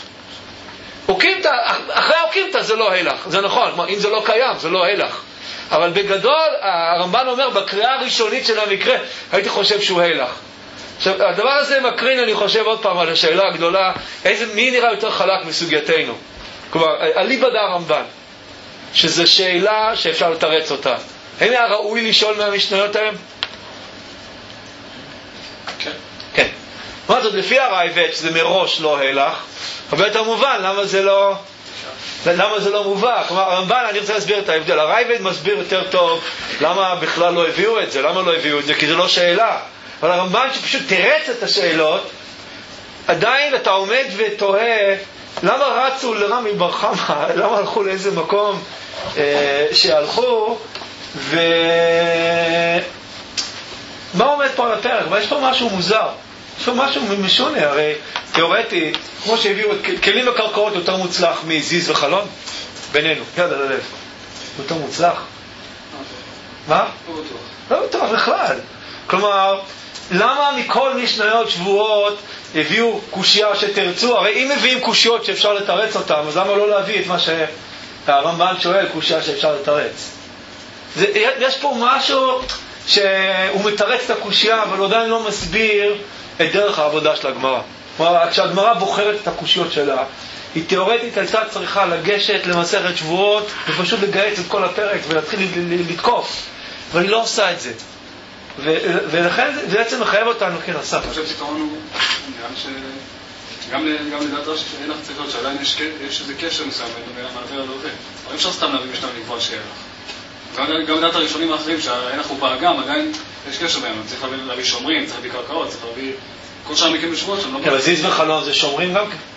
Speaker 1: אחרי אוקימתא זה לא הילך. זה נכון, אם זה לא קיים זה לא הילך. אבל בגדול הרמב"ן אומר בקריאה הראשונית של המקרה הייתי חושב שהוא הילך. עכשיו הדבר הזה מקרין, אני חושב עוד פעם על השאלה הגדולה, מי נראה יותר חלק מסוגייתנו? כלומר, אליבא דהרמב"ן, שזו שאלה שאפשר לתרץ אותה. האם היה ראוי לשאול מהמשניות ההם?
Speaker 2: כן.
Speaker 1: כן. מה זאת, לפי הרייבד, שזה מראש לא הילך, הרבה יותר מובן, למה זה לא מובן? כלומר, הרמב"ן, אני רוצה להסביר את ההבדל. הרייבד מסביר יותר טוב למה בכלל לא הביאו את זה. למה לא הביאו את זה? כי זה לא שאלה. אבל הרמב"ן שפשוט תרץ את השאלות, עדיין אתה עומד ותוהה, למה רצו לרמי בר חמא? למה הלכו לאיזה מקום שהלכו? ומה עומד פה על הפרק? ויש פה משהו מוזר. יש פה משהו משונה. הרי תיאורטית, כמו שהביאו את כלים הקרקעות יותר מוצלח מזיז וחלון, בינינו, יד על הלב. יותר מוצלח. מה? לא בטוח בכלל. כלומר, למה מכל משניות שבועות הביאו קושיה שתרצו? הרי אם מביאים קושיות שאפשר לתרץ אותם, אז למה לא להביא את מה שהרמב"ן שואל, קושיה שאפשר לתרץ? יש פה משהו שהוא מתרץ את הקושיה, אבל עדיין לא מסביר את דרך העבודה של הגמרא. כלומר, כשהגמרא בוחרת את הקושיות שלה, היא תיאורטית הייתה צריכה לגשת למסכת שבועות ופשוט לגייס את כל הפרק ולהתחיל לתקוף, אבל היא לא עושה את זה. ולכן זה בעצם מחייב אותנו כנסף.
Speaker 2: אני חושב שפתרון הוא, נראה לי שגם לדעת רש"י שאין לך צריך להיות שעדיין יש איזה קשר מסוים מהעבר להווה. אבל אפשר סתם להביא משנה לקבוע שאין לך. גם לדעת הראשונים האחרים שאין לך הוא פעגם, עדיין יש קשר בהם. צריך להביא שומרים, צריך להביא קרקעות, צריך להביא כל שעה מכם בשבועות שהם לא...
Speaker 1: כן, זיז וחלון זה שומרים גם כן?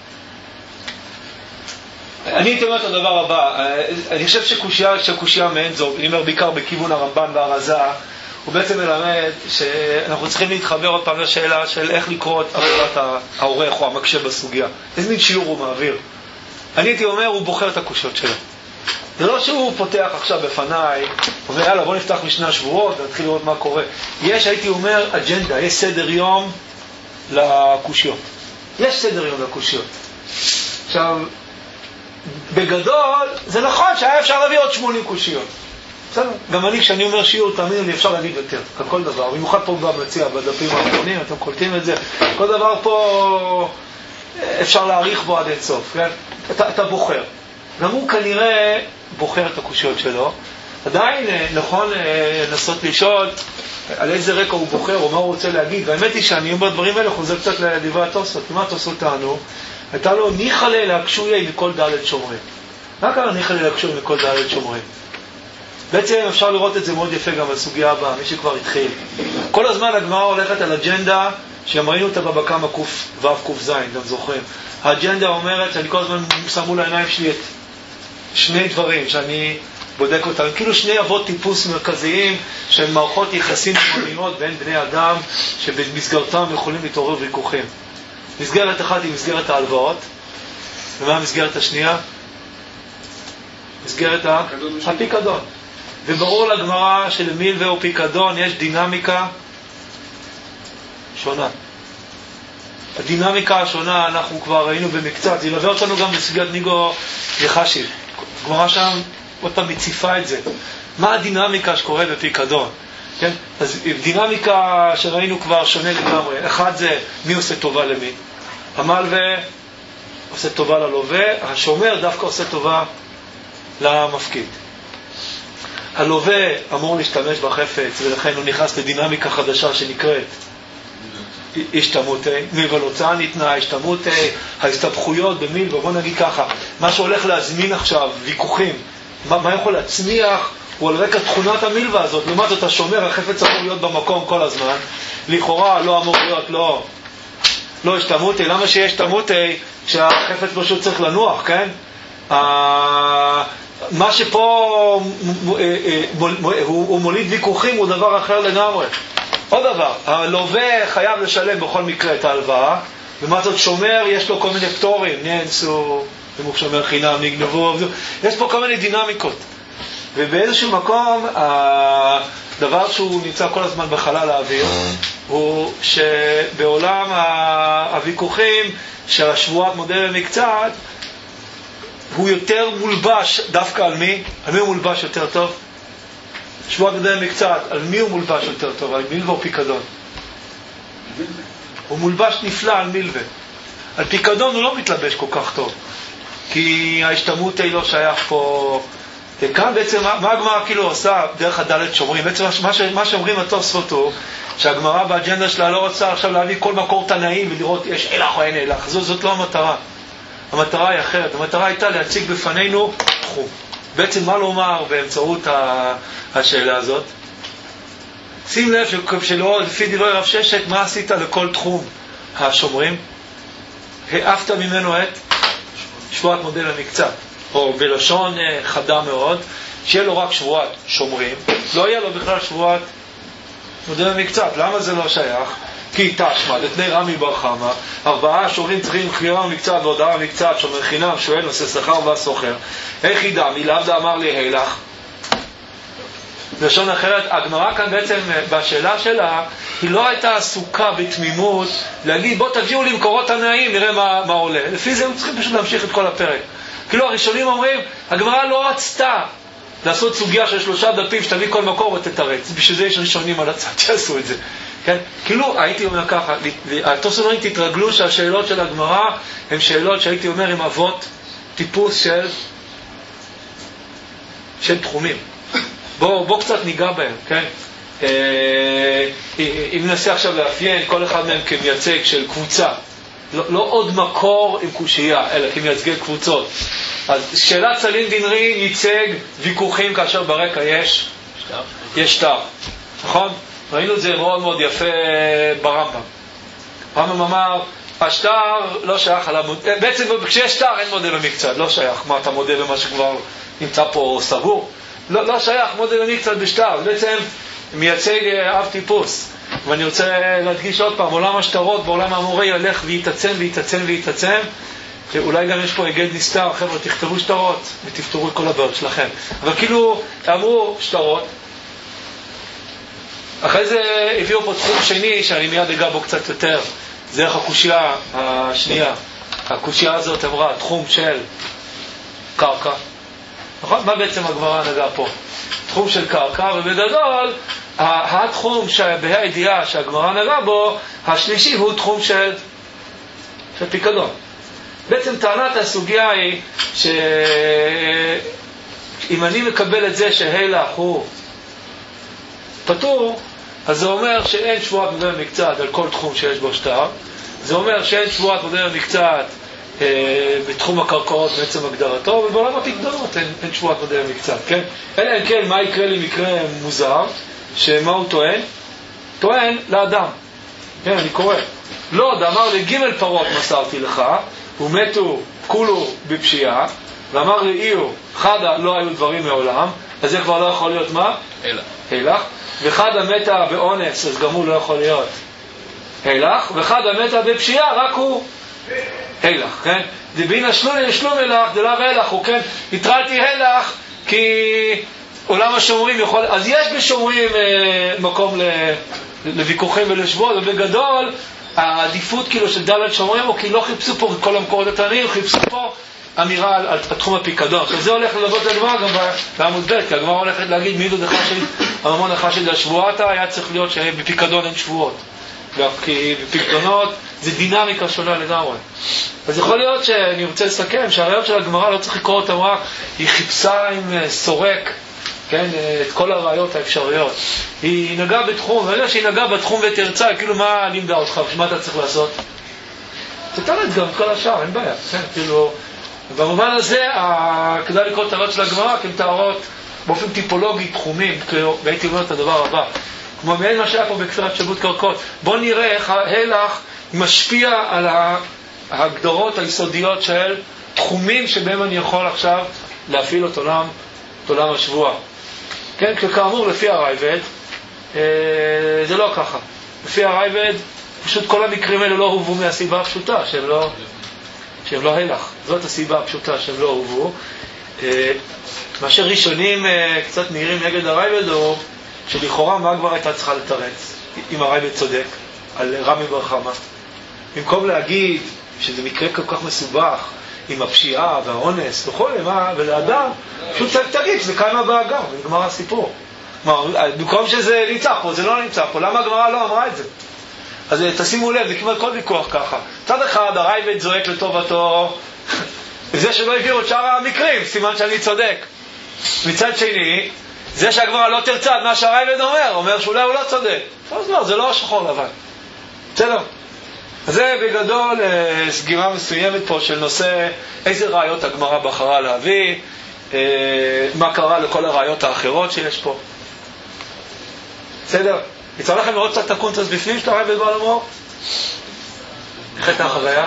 Speaker 1: אני הייתי אומר את הדבר הבא, אני חושב שקושיה מעין זו, אני אומר בעיקר בכיוון הרמב"ן והרזה, הוא בעצם מלמד שאנחנו צריכים להתחבר עוד פעם לשאלה של איך לקרוא את עבודת העורך או המקשה בסוגיה. איזה מין שיעור הוא מעביר? אני הייתי אומר, הוא בוחר את הקושיות שלו. זה לא שהוא פותח עכשיו בפניי, אומר, יאללה, בוא נפתח משנה שבועות ונתחיל לראות מה קורה. הייתי אומר, אג'נדה, יש סדר יום לקושיות. יש סדר יום לקושיות. עכשיו, בגדול, זה נכון שהיה אפשר להביא עוד 80 קושיות. בסדר? גם אני, כשאני אומר שיעור, תאמינו לי, אפשר להגיד יותר, על כל דבר. במיוחד פה במציע, בדפים האחרונים, אתם קולטים את זה. כל דבר פה אפשר להאריך בו עד אין סוף, כן? אתה בוחר. גם הוא כנראה בוחר את הקושיות שלו. עדיין נכון לנסות לשאול על איזה רקע הוא בוחר או מה הוא רוצה להגיד. והאמת היא שאני אומר בדברים האלה חוזר קצת לדברי התוספות. מה התוספות טענו? הייתה לו ניחלה להקשויה מכל דלת שומרים. מה קרה ניחלה להקשויה מכל דלת שומרים? בעצם אפשר לראות את זה מאוד יפה גם בסוגיה הבאה, מי שכבר התחיל. כל הזמן הגמרא הולכת על אג'נדה שגם ראינו אותה בבקמה ק"ו ק"ז, גם זוכרים. האג'נדה אומרת שאני כל הזמן שמו לעיניים שלי את שני דברים שאני בודק אותם, כאילו שני אבות טיפוס מרכזיים של מערכות יחסים עממיות בין בני אדם שבמסגרתם יכולים להתעורר ויכוחים. מסגרת אחת היא מסגרת ההלוואות, ומה המסגרת השנייה? מסגרת הפיקדון. וברור לגמרא שלמיל ואו פיקדון יש דינמיקה שונה. הדינמיקה השונה, אנחנו כבר ראינו במקצת, זה ילווה אותנו גם בסוגיית ניגו יחשיב. גמרא שם עוד פעם מציפה את זה. מה הדינמיקה שקורה בפיקדון? כן? אז דינמיקה שראינו כבר שונה לגמרי. אחד זה מי עושה טובה למי. המלווה עושה טובה ללווה, השומר דווקא עושה טובה למפקיד. הלווה אמור להשתמש בחפץ, ולכן הוא נכנס לדינמיקה חדשה שנקראת השתמותי, מלווה להוצאה ניתנה, השתמותי, ההסתבכויות במלווה, בוא נגיד ככה, מה שהולך להזמין עכשיו, ויכוחים, מה יכול להצמיח, הוא על רקע תכונת המלווה הזאת, לעומת זאת השומר, החפץ אמור להיות במקום כל הזמן, לכאורה לא אמור להיות, לא השתמותי, למה שיש השתמותי שהחפץ פשוט צריך לנוח, כן? מה שפה הוא מוליד ויכוחים הוא דבר אחר לגמרי. עוד דבר, הלווה חייב לשלם בכל מקרה את ההלוואה, ומה זאת שומר, יש לו כל מיני פטורים, נאנסו, אם הוא שומר חינם, נגנבו, יש פה כל מיני דינמיקות. ובאיזשהו מקום, הדבר שהוא נמצא כל הזמן בחלל האוויר, הוא שבעולם הוויכוחים, שהשבועת מודה במקצת, הוא יותר מולבש דווקא על מי? על מי הוא מולבש יותר טוב? שבועת מודה במקצת, על מי הוא מולבש יותר טוב? על מלווה או פיקדון? הוא מולבש נפלא על מלווה. על פיקדון הוא לא מתלבש כל כך טוב, כי ההשתמעות היא לא שייך פה. כאן בעצם, מה הגמרא כאילו עושה דרך הדלת שומרים? בעצם מה שאומרים התוספות הוא, שהגמרא באג'נדה שלה לא רוצה עכשיו להביא כל מקור תנאים ולראות יש אלך או אין אלך. זאת לא המטרה. המטרה היא אחרת. המטרה הייתה להציג בפנינו תחום. בעצם מה לומר באמצעות השאלה הזאת? שים לב לפי דברי רב ששת, מה עשית לכל תחום השומרים? העפת ממנו את שבועת מודה במקצת, או בלשון חדה מאוד, שיהיה לו רק שבועת שומרים, לא יהיה לו בכלל שבועת מודה במקצת. למה זה לא שייך? כי תשמע, לתני רמי בר חמא, 4 שומרים צריכים חירה במקצת והודעה במקצת, שומר חינם, שואל, נושא שכר והסוחר. איך ידע? מלאבדה אמר לי הילך. לשון אחרת, הגמרא כאן בעצם בשאלה שלה, היא לא הייתה עסוקה בתמימות להגיד בוא תביאו לי מקורות הנאים, נראה מה עולה. לפי זה הם צריכים פשוט להמשיך את כל הפרק. כאילו הראשונים אומרים, הגמרא לא רצתה לעשות סוגיה של 3 דפים שתביא כל מקור ותתרץ. בשביל זה יש ראשונים על הצד שעשו את זה. כן? כאילו הייתי אומר ככה, התוספות תתרגלו שהשאלות של הגמרא הן שאלות שהייתי אומר עם אבות טיפוס של תחומים. בוא קצת ניגע בהם, כן? אם ננסה עכשיו לאפיין כל אחד מהם כמייצג של קבוצה, לא עוד מקור עם קושייה, אלא כמייצגי קבוצות. אז שאלת סלין דינרי ייצג ויכוחים כאשר ברקע יש שטר, נכון? ראינו את זה מאוד מאוד יפה ברמב"ם. הרמב"ם אמר, השטר לא שייך על המודה, בעצם כשיש שטר אין מודה במקצת, לא שייך. מה אתה מודה במה שכבר נמצא פה סגור? לא שייך מודה במקצת בשטר, בעצם מייצג אב טיפוס. ואני רוצה להדגיש עוד פעם, עולם השטרות בעולם האמורי ילך ויתעצם, אולי גם יש פה היגד נסתר, חבר'ה תכתבו שטרות ותפתרו את כל הבעיות שלכם. אבל כאילו אמרו שטרות, אחרי זה הביאו פה תחום שני שאני מיד אגע בו קצת יותר, זה איך הקושייה השנייה. הקושייה הזאת אמרה תחום של קרקע, נכון? מה בעצם הגמרא נגע פה? תחום של קרקע, ובגדול התחום בהידיעה שהגמרא נגע בו, השלישי הוא תחום של פיקדון. בעצם טענת הסוגיה היא שאם אני מקבל את זה שהילך הוא פטור, אז זה אומר שאין שבועת מודה במקצת על כל תחום שיש בו שטר. זה אומר שאין שבועת מודה במקצת בתחום הקרקעות בעצם הגדרתו, ובעולם הפיקדונות אין שבועת מודה במקצת, כן? אלא אם כן, מה יקרה לי מקרה מוזר, שמה הוא טוען? טוען לאדם. כן, אני קורא. לא, אמר לי ג' פרות מסרתי לך, ומתו כולו בפשיעה, ואמר לי איו, חדה לא היו דברים מעולם, אז זה כבר לא יכול להיות מה? הילך. וחדה מתה באונס, אז גם הוא לא יכול להיות הילך. וחדה מתה בפשיעה, רק הוא הילך, כן? דבין השלום הילך, דלאו הילך, הוא כן, התרלתי הילך, כי עולם השומרים יכול, אז יש בשומרים מקום לוויכוחים ולשבועות, ובגדול העדיפות כאילו של ד' שומרים, או כי לא חיפשו פה כל המקורות התנאים, חיפשו פה אמירה על תחום הפיקדון. עכשיו זה הולך ללוות לגמרא גם בעמוד ב', כי הגמרא הולכת להגיד מידו דחשי, הממון החשי לשבועתה, היה צריך להיות שבפיקדון אין שבועות. כי בפיקדונות זה דינמיקה שונה לגמרי. אז יכול להיות שאני רוצה לסכם שהרעיון של הגמרא לא צריך לקרוא אותם רק, היא חיפשה עם סורק, כן, את כל הרעיות האפשריות. היא נגעה בתחום, ואני יודע שהיא נגעה בתחום ותרצה, כאילו מה לימדה אותך, מה אתה צריך לעשות? תתלת גם כל השאר, אין בעיה. כן, כאילו, במובן הזה, כדאי לקרוא את הרעיות של הגמרא, כי הן תארות באופן טיפולוגי, תחומים, והייתי אומר את הדבר הבא. כמו מעין מה שהיה פה בכפירת שיבוט קרקעות. בואו נראה איך ההלך משפיע על ההגדרות היסודיות של תחומים שבהם אני יכול עכשיו להפעיל את עולם השבועה. כן, כאמור, לפי הרייבד, זה לא ככה. לפי הרייבד, פשוט כל המקרים האלה לא הובאו מהסיבה הפשוטה, שהם לא הלך. זאת הסיבה הפשוטה שהם לא הובאו. מה שראשונים קצת נראים נגד הרייבד, או שלכאורה מה כבר הייתה צריכה לתרץ, אם הרייבד צודק, על רמי בר חמא. במקום להגיד שזה מקרה כל כך מסובך, עם הפשיעה והאונס וכל ולאדם, פשוט תגיד שזה קיימה באגם, ונגמר הסיפור. במקום שזה נמצא פה, זה לא נמצא פה, למה הגמרא לא אמרה את זה? אז תשימו לב, זה כמעט כל ויכוח ככה. צד אחד, הרייבד זועק לטובתו, וזה שלא הביאו את שאר המקרים, סימן שאני צודק. מצד שני, זה שהגמרא לא תרצה את מה שהרייבד אומר שאולי הוא לא צודק. זה לא שחור לבן. בסדר? אז זה בגדול סגירה מסוימת פה של נושא איזה ראיות הגמרא בחרה להביא, מה קרה לכל הראיות האחרות שיש פה. בסדר? יצא לכם לראות קצת הקונטרס בפנים שאתה הרייבד בא למור? איך הייתה החוויה?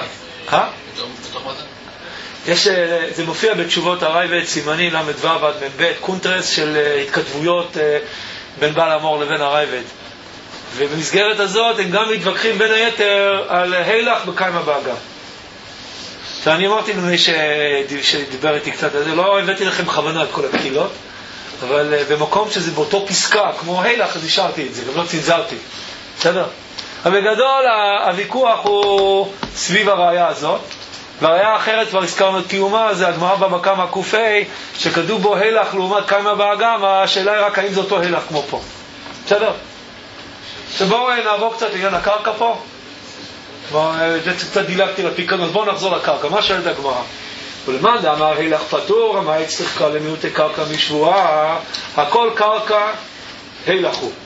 Speaker 1: זה מופיע בתשובות הרייבד, סימני למדו עד מבית, קונטרס של התכתבויות בין בעל המור לבין הרייבד. ובמסגרת הזאת הם גם מתווכחים בין היתר על הילך בקיימה באגם. אני אמרתי למי שדיבר איתי קצת על זה, לא הבאתי לכם בכוונה את כל הקהילות, אבל במקום שזה באותו פסקה, כמו הילך, אז השארתי את זה, גם לא צנזרתי. בסדר? אבל בגדול הוויכוח הוא סביב הראיה הזאת, והראיה האחרת כבר הזכרנו את קיומה, זה הגמרא בבא קמא ק"ה, שכתוב בו הילך לעומת קיימה באגם, השאלה היא רק האם זה אותו הילך כמו פה. בסדר? שבואו נעבור קצת לעניין הקרקע פה. קצת דילגתי לפיקדון, בואו נחזור לקרקע. מה שואלת הגמרא? ולמאן דאמר הילך פטור, מה יצטרך למיעוטי קרקע משבועה, הכל קרקע הילך הוא.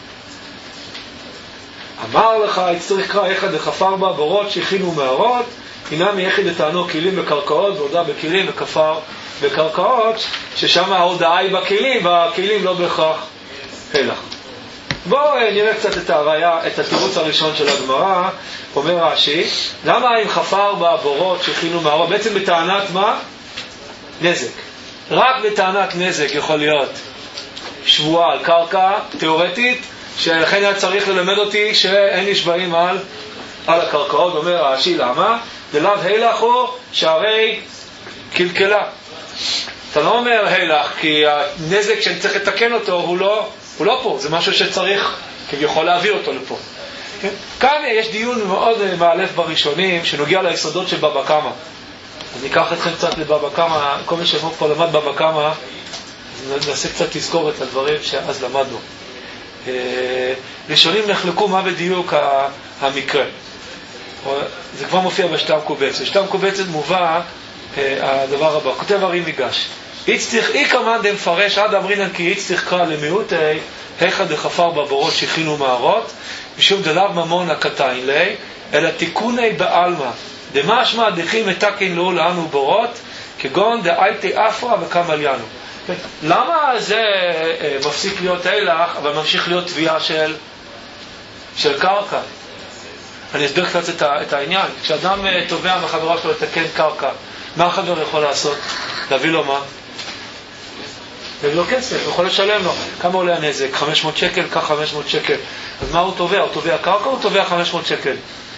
Speaker 1: אמר לך, יצטרך קרא אחד וחפר בה בורות שהכינו מערות, הינם יחד לטענו כלים בקרקעות, והודעה בכלים וכפר בקרקעות, ששם ההודעה היא בכלים, והכלים לא בהכרח הילך. בואו נראה קצת את הראיה, את התירוץ הראשון של הגמרא. אומר רש"י, למה אם חפר בבורות שהכינו מערות? בעצם בטענת מה? נזק. רק בטענת נזק יכול להיות שבועה על קרקע תיאורטית, שלכן היה צריך ללמד אותי שאין נשבעים על הקרקעות. אומר רש"י, למה? דלאו הילך הוא שהרי קלקלה. אתה לא אומר הילך כי הנזק שאני צריך לתקן אותו הוא לא פה, זה משהו שצריך כביכול להביא אותו לפה. כן? כאן יש דיון מאוד מאלף בראשונים שנוגע ליסודות של בבא קמא. אז ניקח אתכם קצת לבבא קמא, כל מי שמור פה למד בבא קמא, אז ננסה קצת לזכור את הדברים שאז למדנו. ראשונים נחלקו מה בדיוק המקרה. זה כבר מופיע בשטר קובצת. בשטר קובצת מובא הדבר הבא, כותב הרי מיגש. איקא מאן דמפרש עד אמרינן כי יצטרך קרא למיעוטי היכא דחפר בבורות שהכינו מערות משום דלאו ממון הקטעין לי אלא תיקוני בעלמא דמשמע דכי מתקין לו לנו בורות כגון דאייתי אפרא וקמליאנו. למה זה מפסיק להיות הילך אבל ממשיך להיות תביעה של קרקע? אני אסביר קצת את העניין. כשאדם תובע מחברה שלו לתקן קרקע, מה החבר יכול לעשות? להביא לו מה? להביא לו כסף, הוא יכול לשלם לו. כמה עולה הנזק? 500 שקל, כך 500 שקל. אז מה הוא תובע? הוא תובע קרקע או הוא תובע 500 שקל?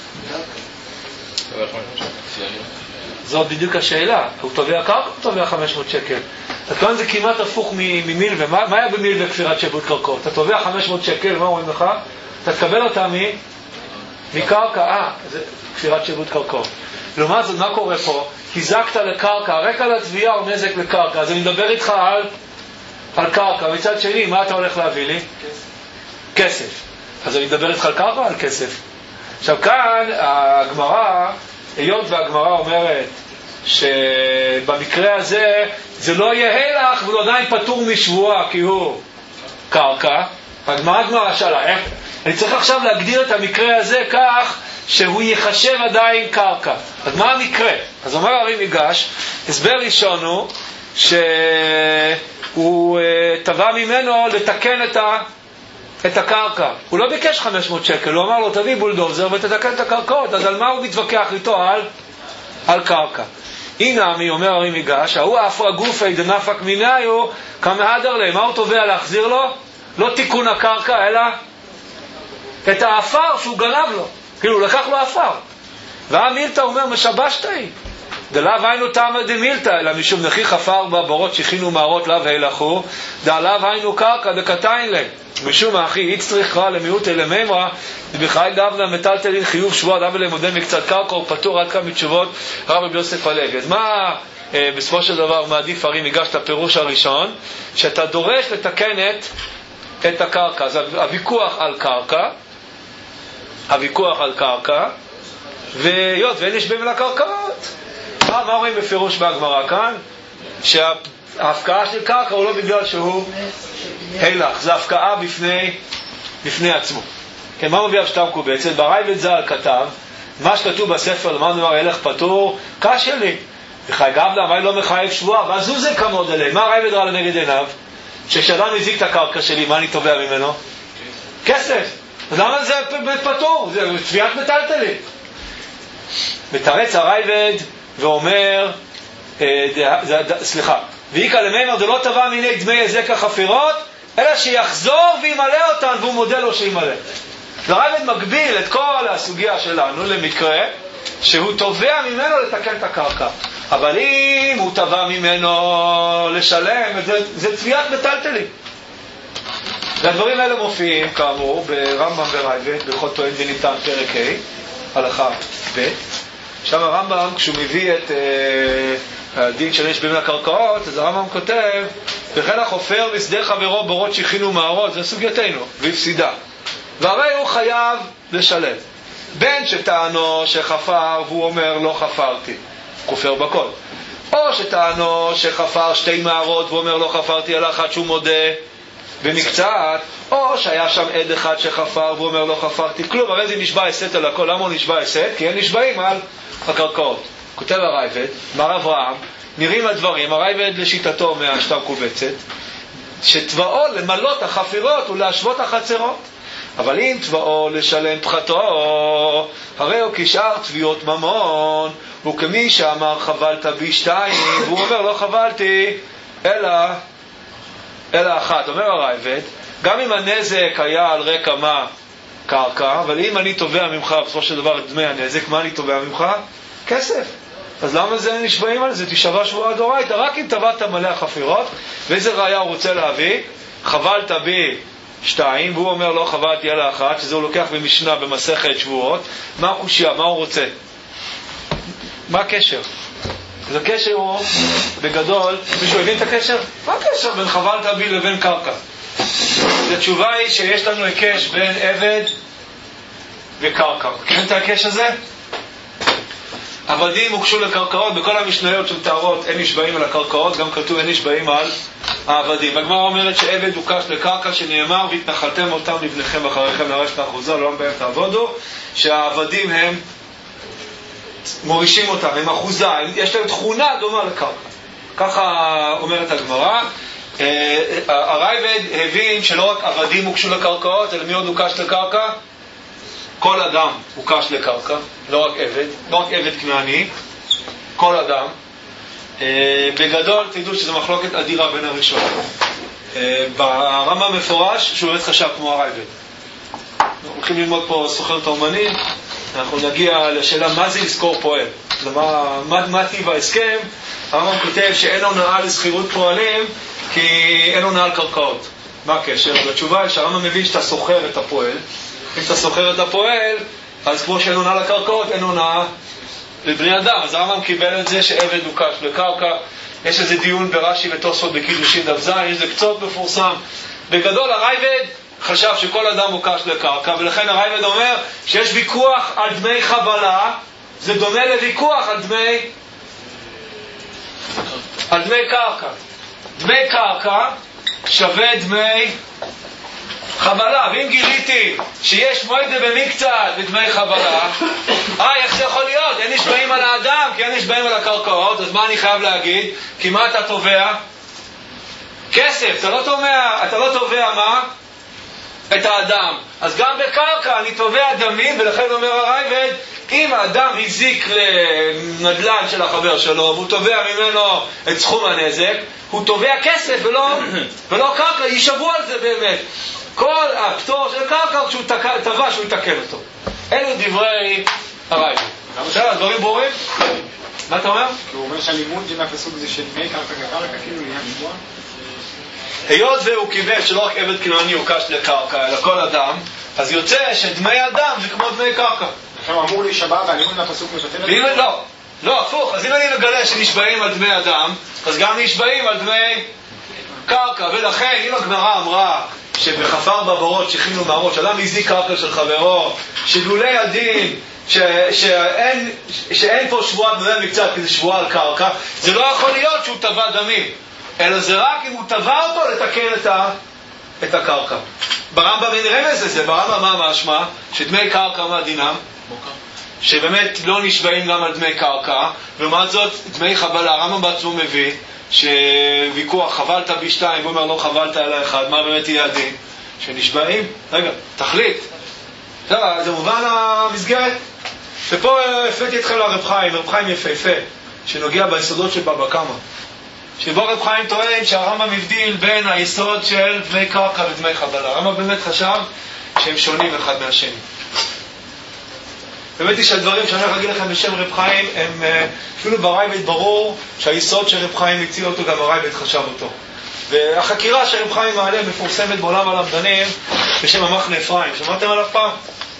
Speaker 1: זאת בדיוק השאלה. הוא תובע קרקע או הוא תובע 500 שקל? אז כאן זה כמעט הפוך ממיל, ומה היה במיל בכפירת שיבוט קרקעות? אתה תובע 500 שקל, מה אומרים לך? אתה תקבל אותה מקרקע, זה כפירת שעבוד קרקעות. לעומת זאת, מה קורה פה? הזקת לקרקע, הרקע לתביעה הוא נזק לקרקע, אז אני מדבר איתך על קרקע. מצד שני, מה אתה הולך להביא לי? כסף. אז אני מדבר איתך על קרקע או על כסף? עכשיו כאן הגמרא, היות והגמרא אומרת שבמקרה הזה זה לא יהיה הלך והוא עדיין פטור משבועה כי הוא קרקע, הגמרא שאלה, איך? אני צריך עכשיו להגדיר את המקרה הזה כך שהוא יחשב עדיין קרקע. אז מה המקרה? אז אומר הרי מיגש, הסבר ראשון הוא שהוא תבע ממנו לתקן את הקרקע. הוא לא ביקש 500 שקל, הוא אמר לו תביא בולדוזר ותתקן את הקרקעות. אז על מה הוא מתווכח איתו? על קרקע. הנה מי אומר הרי מיגש, ההוא אפרה גופי דנפק מיניו כמהדר להם. מה הוא תובע להחזיר לו? לא תיקון הקרקע אלא את האפר שהוא גנב לו, כאילו הוא לקח לו האפר. והמילתא אומר משבשתאי דלאו היינו טעמא דמילתא אלא משום נכי חפר בבורות שכינו מערות לאו הילכו דלאו היינו קרקע דקתיים להם משום האחי יצטריך רע למיעוטי למימרא דבחי גבנה מטלטלין חיוב שבוע דאבל למודן מקצת קרקע ופטור עד כאן מתשובות רבי יוסף הלוי. אז מה בסופו של דבר מעדיף הרי מיגש את הפירוש הראשון, שאתה דורש לתקן את הקרקע. אז הוויכוח על קרקע והיות ואין יש בין הקרקעות, מה רואים בפירוש בהגמרא כאן? שההפקעה של קרקע הוא לא בגלל שהוא הילך, זה הפקעה בפני עצמו. כן, מה מביא אבשתם קובצת? ברייבד ז"ל כתב מה שכתוב בספר למה נאמר הילך פטור קשה לי וחי גבנה מה לא מחייב שבועה ועזו זה כמוד עליהם. מה הרייבד ראה לנגד עיניו? שכשאדם הזיק את הקרקע שלי, מה אני תובע ממנו? כסף. אז למה זה פטור? זה תביעת מטלטלין. מתרץ הרייבד ואומר ואיקה למימר זה לא תבע מיני דמי הזק החפירות אלא שיחזור וימלא אותן והוא מודה לו שימלא. הרייבד מגביל את כל הסוגיה שלנו למקרה שהוא תובע ממנו לתקן את הקרקע, אבל אם הוא תבע ממנו לשלם זה תביעת מטלטלין. והדברים האלה מופיעים כאמור ברמב"ם ברייבד בכל טוען וניתן פרק ה' הלכה ב'. שם הרמב"ם כשהוא מביא את הדין שיש בין הקרקעות, אז הרמב"ם כותב וכן החופר בשדה חברו בורות שכינו מערות, זה סוגייתנו, והפסידה, והרי הוא חייב לשלם. בין שטענו שחפר והוא אומר לא חפרתי, כופר בכל, או שטענו שחפר שתי מערות והוא אומר לא חפרתי אלא אחת שהוא מודה במקצת, או שהיה שם עד אחד שחפר והוא אומר לא חפרתי כלום. הרי זה נשבע הסת על הכל. למה הוא נשבע הסת? כי הם נשבעים על הקרקעות. כותב הרייבד, מר אברהם, נראים הדברים, הרייבד לשיטתו מהשתם קובצת, שתבעו למלות החפירות ולהשוות החצרות, אבל אם תבעו לשלם פחתו, הרי הוא כשאר תביעות ממון, וכמי שאמר חבלת בי שתיים והוא אומר לא חבלתי אלא אחת. אומר הרייבד, גם אם הנזק היה על רקע מה? קרקע, אבל אם אני תובע ממך בסופו של דבר את דמי הנזק, מה אני תובע ממך? כסף. אז למה זה נשבעים על זה? תשבע שבועה דורייתא, רק אם תבעת מלא החפירות. ואיזה ראיה הוא רוצה להביא? חבלת בי שתיים והוא אומר לא חבלתי אלא אחת, שזה הוא לוקח במשנה במסכת שבועות. מה הקושיה? מה הוא רוצה? מה הקשר? אז הקשר הוא בגדול, מישהו הבין את הקשר? מה הקשר בין חבלת בי לבין קרקע? התשובה היא שיש לנו הקש בין עבד וקרקע. כן את הקש הזה? עבדים הוקשו לקרקעות, בכל המשניות שמתארות אין נשבעים על הקרקעות, גם כתוב אין נשבעים על העבדים. הגמרא אומרת שעבד הוקש לקרקע שנאמר והתנחלתם אותם לבניכם אחריכם לרשת האחוזה, לא בהם תעבודו, שהעבדים הם מורישים אותם, הם אחוזה, יש להם תכונה דומה לקרקע. ככה אומרת הגמרא. הרייבד הבין שלא רק עבדים הוקשו לקרקעות, אלא מי עוד הוקש לקרקע? כל אדם הוקש לקרקע, לא רק עבד כנעני, כל אדם. בגדול תדעו שזו מחלוקת אדירה בין הראשונים. ברמב"ם מפורש שהוא באמת חשב כמו הרייבד. הולכים ללמוד פה סוכרת האומנים, אנחנו נגיע לשאלה מה זה לזכור פועל, מה טיב ההסכם. הרמב"ם כותב שאין הונאה לזכירות פועלים כי אין הונאה על קרקעות. מה הקשר? התשובה היא שהרמב"ם מבין שאתה סוחר את הפועל. אם אתה סוחר את הפועל אז כמו שאין עונה לקרקעות, אין עונה לבני אדם. אז הרמב"ם קיבל את זה שעבד הוא קש לקרקע. יש איזה דיון ברש"י ותוספות בקידושין דף ז, יש זה קצות מפורסם. בגדול הרייבד חשב שכל אדם הוא קש לקרקע, ולכן הרייבד אומר שיש ויכוח על דמי חבלה, זה דומה לוויכוח על דמי קרקע. דמי קרקע שווה דמי חבלה, ואם גיליתי שיש מוידה במקצת ודמי חבלה, איך זה יכול להיות? אין נשבעים על האדם, כי אין נשבעים על הקרקעות, אז מה אני חייב להגיד? כי מה אתה תובע? כסף, אתה לא תובע מה? את האדם. אז גם בקרקע אני תובע דמים, ולכן אומר הרייבד, אם האדם הזיק לנדל"ן של החבר שלו, והוא תובע ממנו את סכום הנזק, הוא תובע כסף ולא קרקע, יישבו על זה באמת. כל הפטור של קרקע כשהוא תבע שהוא יתקן אותו. אלו דברי הרייבד. עכשיו, הדברים ברורים? מה אתה אומר?
Speaker 4: הוא אומר שהלימוד של הפסוק זה של דמי קרקע כקרקע, כאילו לעניין שבוע?
Speaker 1: היות והוא קיבל שלא רק עבד כנעני הוא קש לקרקע, אלא כל אדם, אז יוצא שדמי אדם זה כמו דמי קרקע.
Speaker 4: עכשיו אמור להישבע והלימוד מהפסוק מבטל את זה?
Speaker 1: לא, הפוך. אז אם אני מגלה שנשבעים על דמי אדם, אז גם נשבעים על דמי קרקע. ולכן, אם הגמרא אמרה שבחפר בברות שכינו מערות, שאדם הזיק קרקע של חברו, שגולי הדין, שאין פה שבועה בנוי מקצת, כי זה שבועה על קרקע, זה לא יכול להיות שהוא תבע דמים, אלא זה רק אם הוא תבע אותו לתקן את הקרקע. ברמב"ם אין רמז לזה. ברמב"ם מה משמע? שדמי קרקע מה דינם? שבאמת לא נשבעים גם על דמי קרקע, ולעומת זאת דמי חבלה. הרמב"ם בעצמו מביא שוויכוח חבלת בשתיים, הוא אומר לא חבלת אלא אחד, מה באמת יהיה הדין? שנשבעים? רגע, תחליט. זה מובן המסגרת. ופה הפניתי אתכם לרב חיים, רב חיים יפהפה, שנוגע ביסודות של בבא קמא. שבו רב חיים טוען שהרמב"ם מבדיל בין היסוד של דמי קרקע ודמי חבלה. הרמב"ם באמת חשב שהם שונים אחד מהשני. באמת היא שהדברים שאני הולך להגיד לכם בשם רב חיים, הם אפילו ברייבד ברור שהיסוד של רב חיים הציע אותו, גם הרייבד חשב אותו. והחקירה של רב חיים מעלה מפורסמת בעולם הלמדנים בשם המחנה אפרים. שמעתם עליו פעם?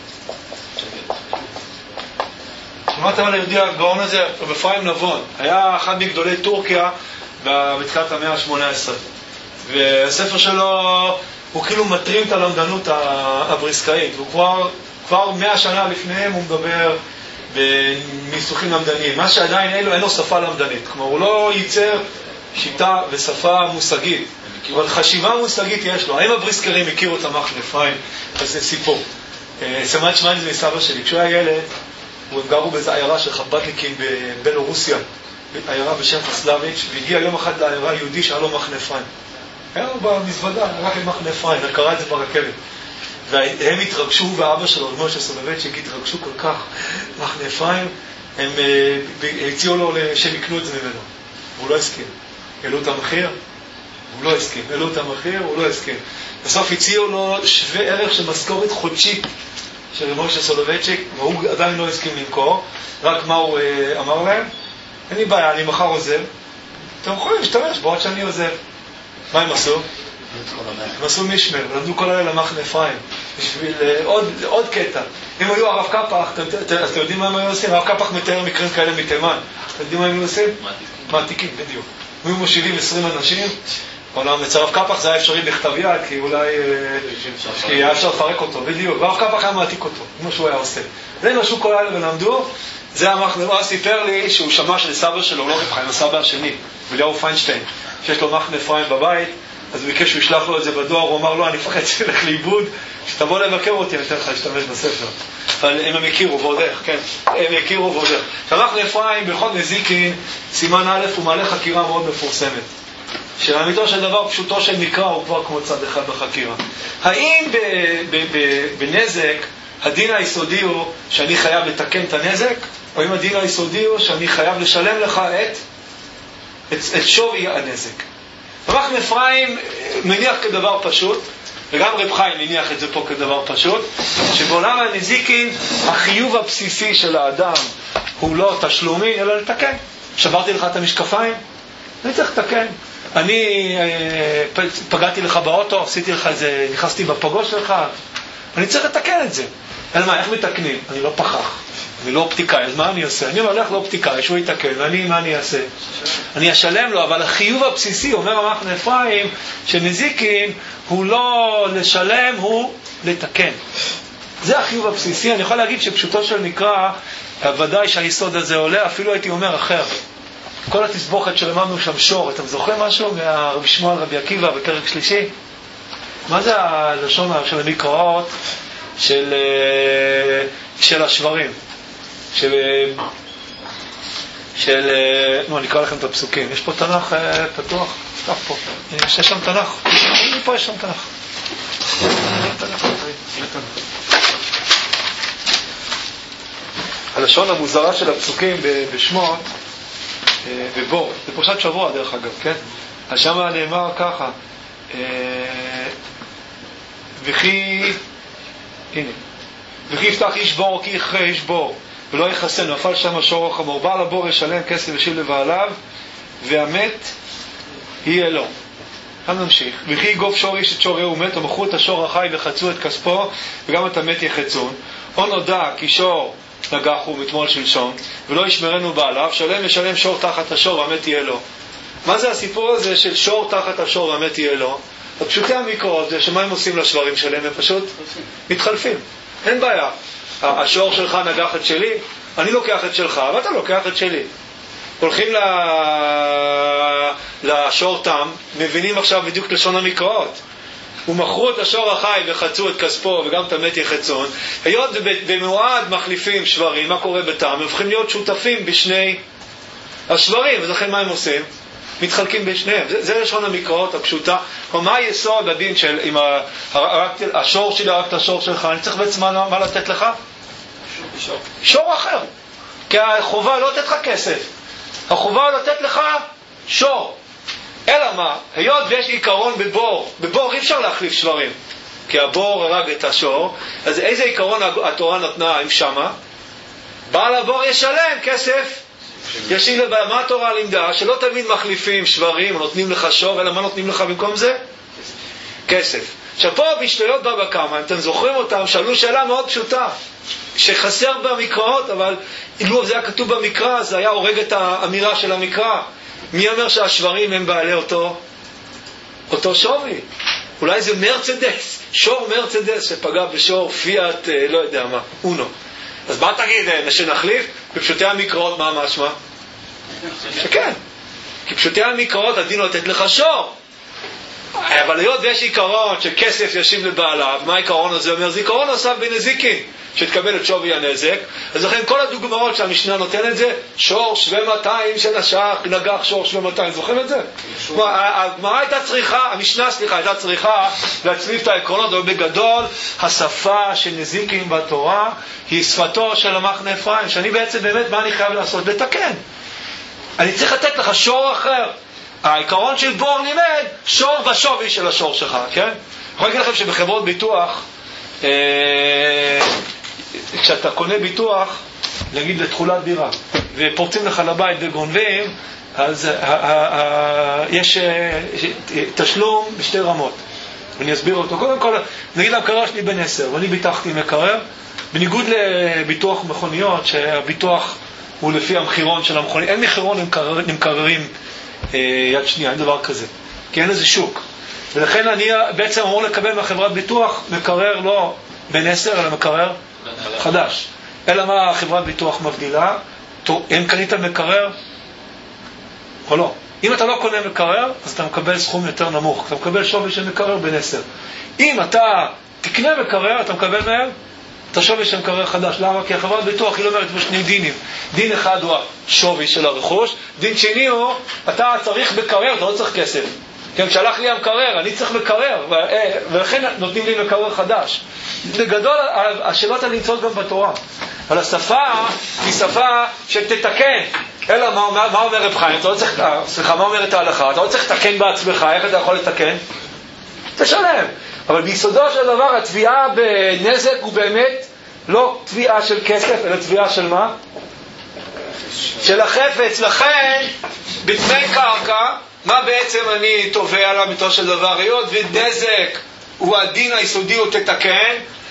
Speaker 1: שמעתם על היהודי הגאון הזה? רב אפרים נבון. היה אחד מגדולי טורקיה בתחילת המאה ה-18. והספר שלו הוא כאילו מטרים את הלמדנות הבריסקאית. והוא כבר 100 שנה לפניהם הוא מדבר בניסוחים למדניים. מה שעדיין אין לו שפה למדנית. כלומר, הוא לא ייצר שיטה ושפה מושגית. אבל חשיבה מושגית יש לו. האם הבריסקרים הכירו את המחנה אפרים? אז זה סיפור. שמעת שמעתי זה מסבא שלי. כשהוא היה ילד, הם גרו באיזו עיירה של חב"דניקים בבלורוסיה. עיירה בשם חסלביץ', והגיע יום אחד לעיירה יהודי שהיה לו מחנה אפרים. היה לו במזוודה, רק עם מחנה אפרים, וקרא את זה ברכבת. והם התרגשו, ואבא שלו, משה סולובייצ'יק, התרגשו כל כך מחנה אפרים, הם הציעו לו שהם יקנו את זה ממנו. והוא לא הסכים. העלו את המחיר, הוא לא הסכים. העלו את המחיר, הוא לא הסכים. בסוף הציעו לו שווה ערך של משכורת חודשית של משה סולובייצ'יק, והוא עדיין לא הסכים למכור. רק מה הוא אמר להם? אין לי בעיה, אני מחר עוזב. אתם יכולים להשתמש בעוד שאני עוזב. מה הם עשו? הם עשו משמר, למדו כל הלילה למחנה אפרים. בשביל עוד קטע. אם היו הרב קפח, אתם יודעים מה הם היו עושים? הרב קפח מתאר מקרים כאלה מתימן. אתם יודעים מה הם היו עושים? מעתיקים, בדיוק. היו מושיבים 20 אנשים. עולם אצל הרב קפח זה היה אפשרי בכתב יד, כי אולי כי היה אפשר לפרק אותו, בדיוק. והרב קפח היה מעתיק אותו, כמו שהוא היה עושה. והם ישבו כל הלילה ולמדו. זה המחנה, הוא סיפר לי שהוא שמע של סבא שלו, לא רב חיים, הסבא השני, אליהו פיינשטיין, שיש לו מחנה אפרים בבית, אז הוא ביקש שהוא ישלח לו את זה בדואר, הוא אמר לו, אני מפחד שילך לאיבוד, שתבוא לבקר אותי, אני אתן לך להשתמש בספר. אבל הם הכירו ועוד איך, כן, הם הכירו ועוד איך. המחנה אפרים, בכל נזיקין, סימן א', הוא מעלה חקירה מאוד מפורסמת. שלאמיתו של דבר פשוטו של מקרא הוא כבר כמו צד אחד בחקירה. האם בנזק הדין היסודי הוא שאני חייב לתקן את הנזק, או אם הדין היסודי הוא שאני חייב לשלם לך את שווי הנזק? המחנה אפרים מניח כדבר פשוט, וגם רב חיים מניח את זה פה כדבר פשוט, שבעולם הנזיקין החיוב הבסיסי של האדם הוא לא תשלומי, אלא לתקן. שברתי לך את המשקפיים? אני צריך לתקן. אני פגעתי לך באוטו, עשיתי לך איזה, נכנסתי בפגוש שלך, אני צריך לתקן את זה. אלא מה, איך מתקנים? אני לא פחח, אני לא אופטיקאי, אז מה אני עושה? אני הולך לאופטיקאי, שהוא יתקן, ואני, מה אני אעשה? אני אשלם לו, אבל החיוב הבסיסי, אומר המחנה אפרים, שנזיקין הוא לא לשלם, הוא לתקן. זה החיוב הבסיסי. אני יכול להגיד שפשוטו של מקרא, ודאי שהיסוד הזה עולה, אפילו הייתי אומר אחר. כל התסבוכת שלמדנו שם שור, אתם זוכרים משהו מהרבי שמואל רבי עקיבא בפרק שלישי? מה זה הלשון של המקראות של השברים? אני אקרא לכם את הפסוקים. יש פה תנ"ך פתוח, פתח פה. יש שם תנ"ך. פה יש שם תנ"ך. הלשון המוזרה של הפסוקים בשמות, בבור, זה פרשת שבוע דרך אגב, כן? אז שם נאמר ככה, וכי יפתח איש בור כי יכרה איש בור ולא יחסן, נפל שם שור או חמור, בעל הבור ישלם כסף ושיל לבעליו והמת יהיה לו. נמשיך. וכי יגוף שור איש את שור רעהו מת, או מכרו את השור החי וחצו את כספו וגם את המת יחצון, או נודע כי שור נגחו מתמול שלשון ולא ישמרנו בעליו, שלם ישלם שור תחת השור והמת יהיה לו. מה זה הסיפור הזה של שור תחת השור והמת יהיה לו? הפשוטי המקראות זה שמה הם עושים לשברים שלהם? הם פשוט מתחלפים, אין בעיה. השור שלך נגח את שלי, אני לוקח את שלך ואתה לוקח את שלי. הולכים לשור תם, מבינים עכשיו בדיוק לשון המקראות. ומכרו את השור החי וחצו את כספו וגם את המת יחצון. היות במועד מחליפים שברים, מה קורה בתם? הם הופכים להיות שותפים בשני השברים, ולכן מה הם עושים? מתחלקים בשניהם. זה לשון המקראות הפשוטה. מה היסוד הדין של אם השור שלי רק את השור שלך, אני צריך בעצם מה לתת לך? שור אחר. כי החובה לא לתת לך כסף, החובה לתת לך שור. אלא מה? היות ויש עיקרון בבור אי אפשר להחליף שברים, כי הבור הרג את השור, אז איזה עיקרון התורה נתנה עם שמה? בעל הבור ישלם כסף ישיל לבעל. מה התורה לימדה? שלא תמיד מחליפים שברים או נותנים לך שור, אלא מה נותנים לך במקום זה? כסף. עכשיו פה בשטויות בבא קמא, אם אתם זוכרים אותם, שאלו שאלה מאוד פשוטה שחסר במקראות, אבל אילו זה היה כתוב במקרא זה היה הורג את האמירה של המקרא. מי אומר שהשברים הם בעלי אותו שווי? אולי זה מרצדס, שור מרצדס שפגע בשור פיאט, לא יודע מה, אונו. אז מה תגיד, שנחליף? בפשוטי המקראות מה משמע? שכן, כי פשוטי המקראות הדין לתת לך שור. אבל היות ויש עיקרון שכסף ישיב לבעליו, מה העיקרון הזה אומר? זה עיקרון נוסף בנזיקין, שתקבל את שווי הנזק. אז לכן כל הדוגמאות שהמשנה נותן את זה, שור 200 שנשך, נגח שור 200, זוכרים את זה? הגמרא הייתה צריכה, המשנה הייתה צריכה להצליף את העקרונות, אבל בגדול השפה של נזיקין בתורה היא שפתו של המחנה אפרים, שאני בעצם באמת מה אני חייב לעשות? לתקן. אני צריך לתת לך שור אחר. העיקרון של בור לימד שור בשווי של השור שלך, כן? אני יכול להגיד לכם שבחברות ביטוח, כשאתה קונה ביטוח, נגיד לתחולת דירה, ופורצים לך לבית וגונבים, אז יש תשלום בשתי רמות. אני אסביר אותו. קודם כל, נגיד המקרר שלי בן 10, ואני ביטחתי מקרר, בניגוד לביטוח מכוניות, שהביטוח הוא לפי המחירון של המכונית. אין מחירון עם קררים יד שנייה, אין דבר כזה, כי אין איזה שוק. ולכן אני בעצם אמור לקבל מהחברת ביטוח מקרר לא בן 10 אלא מקרר חדש. אלא מה החברת ביטוח מבדילה? אם קנית מקרר או לא. אם אתה לא קונה מקרר אז אתה מקבל סכום יותר נמוך, אתה מקבל שווי של מקרר בן 10. אם אתה תקנה מקרר אתה מקבל מהם את השווי של מקרר חדש. למה? כי החברת ביטוח היא לא אומרת בשני דינים. דין אחד הוא השווי של הרכוש, דין שני הוא אתה צריך מקרר, אתה לא צריך כסף. כן, כשהלך לי המקרר, אני צריך מקרר, ולכן נותנים לי מקרר חדש. בגדול, השאלות האלה נמצאות גם בתורה. אבל השפה היא שפה שתתקן. אלא מה אומר רב חיים? מה אומרת ההלכה? אתה לא צריך לתקן בעצמך, איך אתה יכול לתקן? תשלם. אבל ביסודו של דבר, התביעה בנזק הוא באמת לא תביעה של כסף, אלא תביעה של מה? של החפץ. לכן, בדמי קרקע, מה בעצם אני תובע על אמיתו של דבר? היות ונזק הוא הדין היסודי הוא תתקן,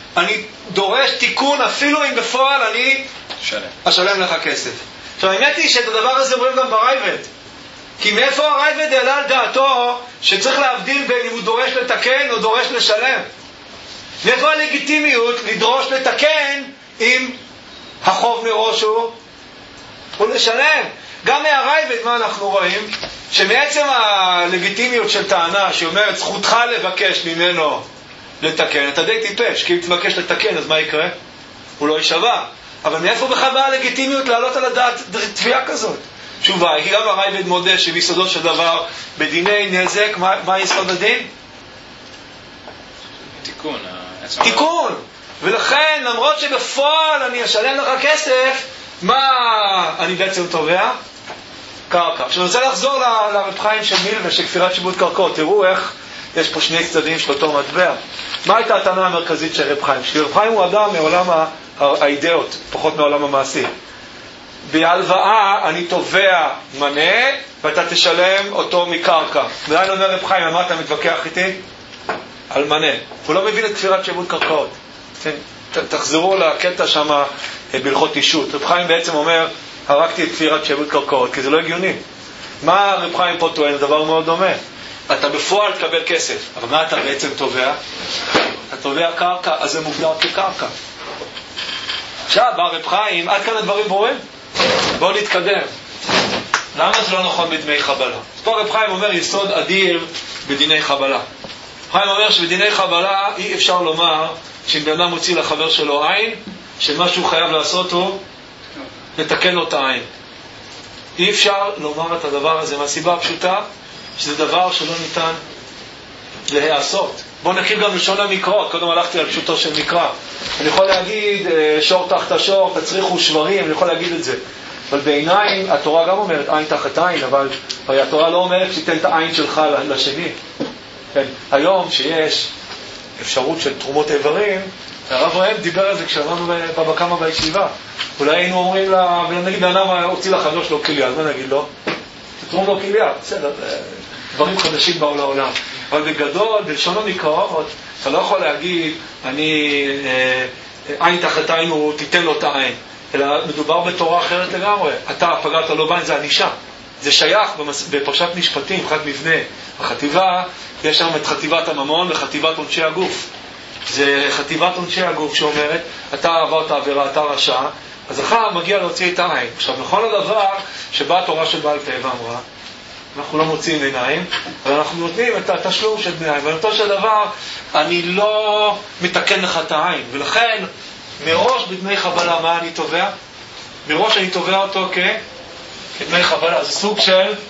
Speaker 1: אני דורש תיקון אפילו אם בפועל אני אשלם לך כסף. עכשיו האמת היא שאת הדבר הזה אומרים גם ברייבד, כי מאיפה הרייבד העלה על דעתו שצריך להבדיל בין אם הוא דורש לתקן או דורש לשלם? מאיפה הלגיטימיות לדרוש לתקן אם החוב מראש הוא לשלם? גם מהרייבד מה אנחנו רואים? שמעצם הלגיטימיות של טענה שאומרת זכותך לבקש ממנו לתקן, אתה די טיפש, כי אם תבקש לתקן אז מה יקרה? הוא לא יישבע. אבל מאיפה בכלל באה הלגיטימיות לעלות על הדעת תביעה כזאת? תשובה, כי גם הרייבד מודה שביסודו של דבר בדיני נזק, מה יסוד הדין? תיקון. ולכן למרות שבפועל אני אשלם לך כסף, מה אני בעצם תובע? קרקע. עכשיו אני רוצה לחזור לרב חיים של מילווה של כפירת שיבוט קרקעות. תראו איך יש פה שני צדדים של אותו מטבע. מה הייתה הטענה המרכזית של רב חיים? רב חיים הוא אדם מעולם האידאות, פחות מעולם המעשי. בהלוואה אני תובע מנה ואתה תשלם אותו מקרקע. ואני אומר רב חיים, מה אתה מתווכח איתי? על מנה. הוא לא מבין את כפירת שיבוט קרקעות. תחזרו לקטע שם בהלכות אישות. רב חיים בעצם אומר, הרגתי את כפירת שיבוט קרקעות, כי זה לא הגיוני. מה רב חיים פה טוען? דבר מאוד דומה. אתה בפועל תקבל כסף, אבל מה אתה בעצם תובע? אתה תובע קרקע, אז זה מוגדר כקרקע. עכשיו, בא רב חיים, עד כאן הדברים ברורים? בואו נתקדם. למה זה לא נכון בדמי חבלה? אז פה רב חיים אומר יסוד אדיר בדיני חבלה. חיים אומר שבדיני חבלה אי אפשר לומר שאם בן אדם מוציא לחבר שלו עין, שמה שהוא חייב לעשות הוא לתקן לו את העין. אי אפשר לומר את הדבר הזה מהסיבה הפשוטה שזה דבר שלא ניתן להיעשות. בואו נכיר גם לשון המקראות. קודם הלכתי על פשוטו של מקרא. אני יכול להגיד שור תחת שור, תצריכו שברים, אני יכול להגיד את זה. אבל בעיניים, התורה גם אומרת עין תחת עין, אבל התורה לא אומרת שתיתן את העין שלך לשני. כן. היום שיש אפשרות של תרומות איברים, הרב ראם דיבר על זה כשאמרנו בבא קמא בישיבה. אולי היינו אומרים לה, נגיד בן אדם הוציא לחבר שלו כליה, אז מה נגיד לו? תתרום לו כליה, בסדר, דברים חדשים באו לעולם. אבל בגדול, בלשון המקראות, אתה לא יכול להגיד, אני עין תחת עין הוא תיתן לו את העין. אלא מדובר בתורה אחרת לגמרי. אתה פגעת לו בעין, זה ענישה. זה שייך בפרשת משפטים, מבחינת מבנה. החטיבה, יש שם את חטיבת הממון וחטיבת עונשי הגוף. זה חטיבת עונשי הגוף שאומרת, אתה עברת עבירה, אתה רשע, אז לך מגיע להוציא את העין. עכשיו, נכון הדבר שבאה התורה של בעל פה ואמרה, אנחנו לא מוציאים עיניים, אבל אנחנו נותנים את התשלום של בני עין. ולאותו של דבר, אני לא מתקן לך את העין. ולכן, מראש בדמי חבלה, מה אני תובע? מראש אני תובע אותו כדמי חבלה. זה סוג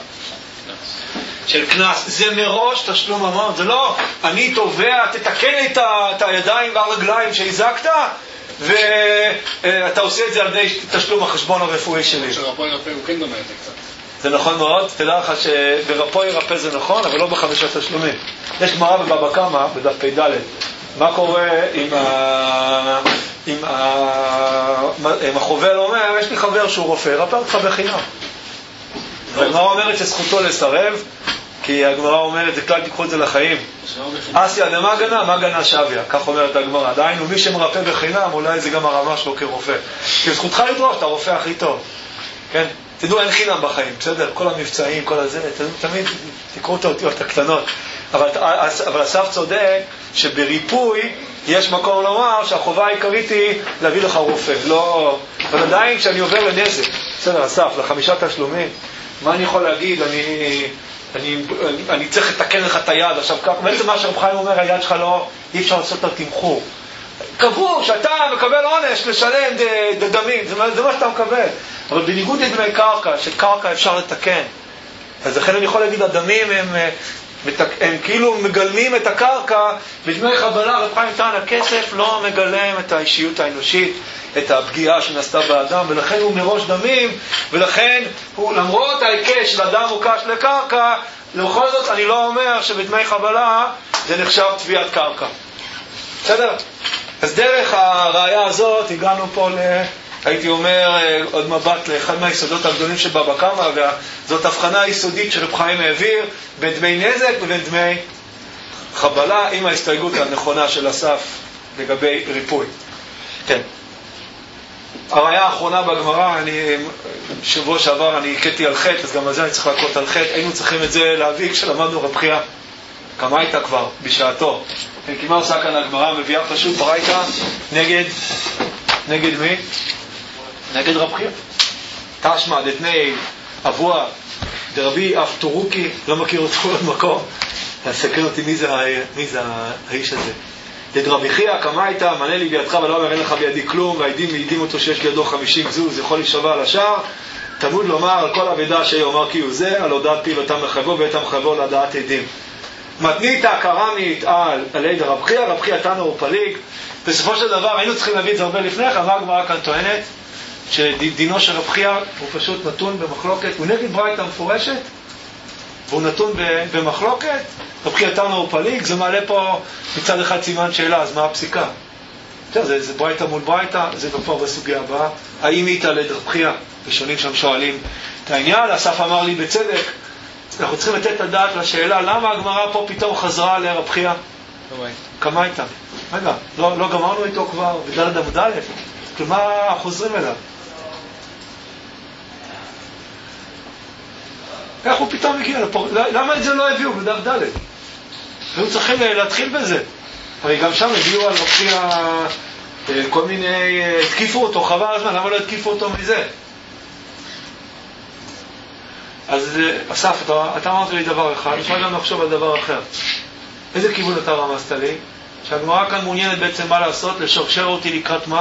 Speaker 1: של כנס. זה מראש תשלום ממון. זה לא, אני תובע, תתקן לי את הידיים והרגליים שהזקת, ואתה עושה את זה על ידי תשלום החשבון הרפואי שלי.
Speaker 2: שרפו ירפא הוא כן דומה את זה קצת.
Speaker 1: זה נכון מאוד, תדע לך שברפו ירפא זה נכון, אבל לא ב5 תשלומים. יש גמרא בבבא קמא, בדף פ"ד. מה קורה אם החובל אומר, יש לי חבר שהוא רופא, רפא אותך בחינם. והגמרא אומרת שזכותו לסרב, כי הגמרא אומרת, זה כלל תיקחו את זה לחיים. אסיה, למה הגנה? מה הגנה שביה? כך אומרת הגמרא. דהיינו, מי שמרפא בחינם, אולי זה גם הרמה שלו כרופא. כי זכותך לדרוש, אתה הרופא הכי טוב. כן? תדעו, אין חינם בחיים, בסדר? כל המבצעים, כל הזה, תמיד תקראו את האותיות הקטנות. אבל אסף צודק שבריפוי יש מקום לומר שהחובה העיקרית היא להביא לך רופא. לא, אבל עדיין כשאני עובר לנזק, בסדר, אסף, ל5 תשלומים, מה אני יכול להגיד? אני צריך לתקן לך את היד. עכשיו, בעצם מה שרב חיים אומר, היד שלך לא, אי אפשר לעשות את התמחור. קבעו שאתה מקבל עונש לשלם דמים, זה מה שאתה מקבל. אבל בניגוד לדמי קרקע, שקרקע אפשר לתקן. אז לכן אני יכול להגיד, הדמים הם כאילו מגלמים את הקרקע. בדמי חבלה, רב חיים טען, הכסף לא מגלם את האישיות האנושית, את הפגיעה שנעשתה באדם, ולכן הוא מראש דמים, ולכן הוא, למרות ההיקש של אדם מוקש לקרקע, בכל זאת אני לא אומר שבדמי חבלה זה נחשב תביעת קרקע. בסדר? אז דרך הראיה הזאת הגענו פה הייתי אומר עוד מבט לאחד מהיסודות הגדולים של בבא קמא, וזאת הבחנה היסודית שרב חיים העביר בין דמי נזק ובין דמי חבלה, עם ההסתייגות הנכונה של אסף לגבי ריפוי. כן. הראיה האחרונה בגמרא, שבוע שעבר אני הכיתי על חטא, אז גם על זה אני צריך להכות על חטא. היינו צריכים את זה להביא כשלמדנו רב חייא. כמה הייתה כבר בשעתו. כי מה עושה כאן הגמרא? מביאה פשוט ברייתא נגד מי? נגד רב חייא. תשמע דתני אבוה דרבי אף טורוקי, לא מכיר אותו במקום. תסקרן אותי מי זה האיש הזה. דרבי חייא כמה הייתה, מנה לי בידך ולא אומר אין לך בידי כלום, והעדים מעידים אותו שיש בידו 50 זוז, יכול להישבע על השער. תלמוד לומר על כל אבדה שיאמר כי הוא זה, על הודעת פיו אתה מחייבו ואתה מחייבו לדעת עדים. מתניתא קרמית על ידי רב חייא, רב חייא תנא ופליג. בסופו של דבר היינו צריכים להביא את זה הרבה לפני, אבל הגמרא כאן טוענת שדינו של רב חייא הוא פשוט נתון במחלוקת, הוא נגד ברייתא מפורשת והוא נתון במחלוקת. רב חייא תנא ופליג, זה מעלה פה מצד אחד סימן שאלה, אז מה הפסיקה? זה ברייתא מול ברייתא, זה כבר בסוגיה הבאה, האם היא תלד רב חייא? ראשונים שם שואלים את העניין. אסף אמר לי בצדק, אנחנו צריכים לתת את הדעת לשאלה למה הגמרא פה פתאום חזרה לרב חייא כמה הייתה. רגע, לא גמרנו איתו כבר בדלת עמוד א', כלומר חוזרים אליו. איך הוא פתאום הגיע לפה? למה את זה לא הביאו בדף ד'? היו צריכים להתחיל בזה. הרי גם שם הביאו על רב חייא כל מיני, התקיפו אותו, חבל הזמן, למה לא התקיפו אותו מזה? אז אסף, אתה אמרת לי דבר אחד, אפשר גם לחשוב על דבר אחר. איזה כיוון אתה רמזת לי? שהגמרא כאן מעוניינת בעצם מה לעשות? לשרשר אותי לקראת מה?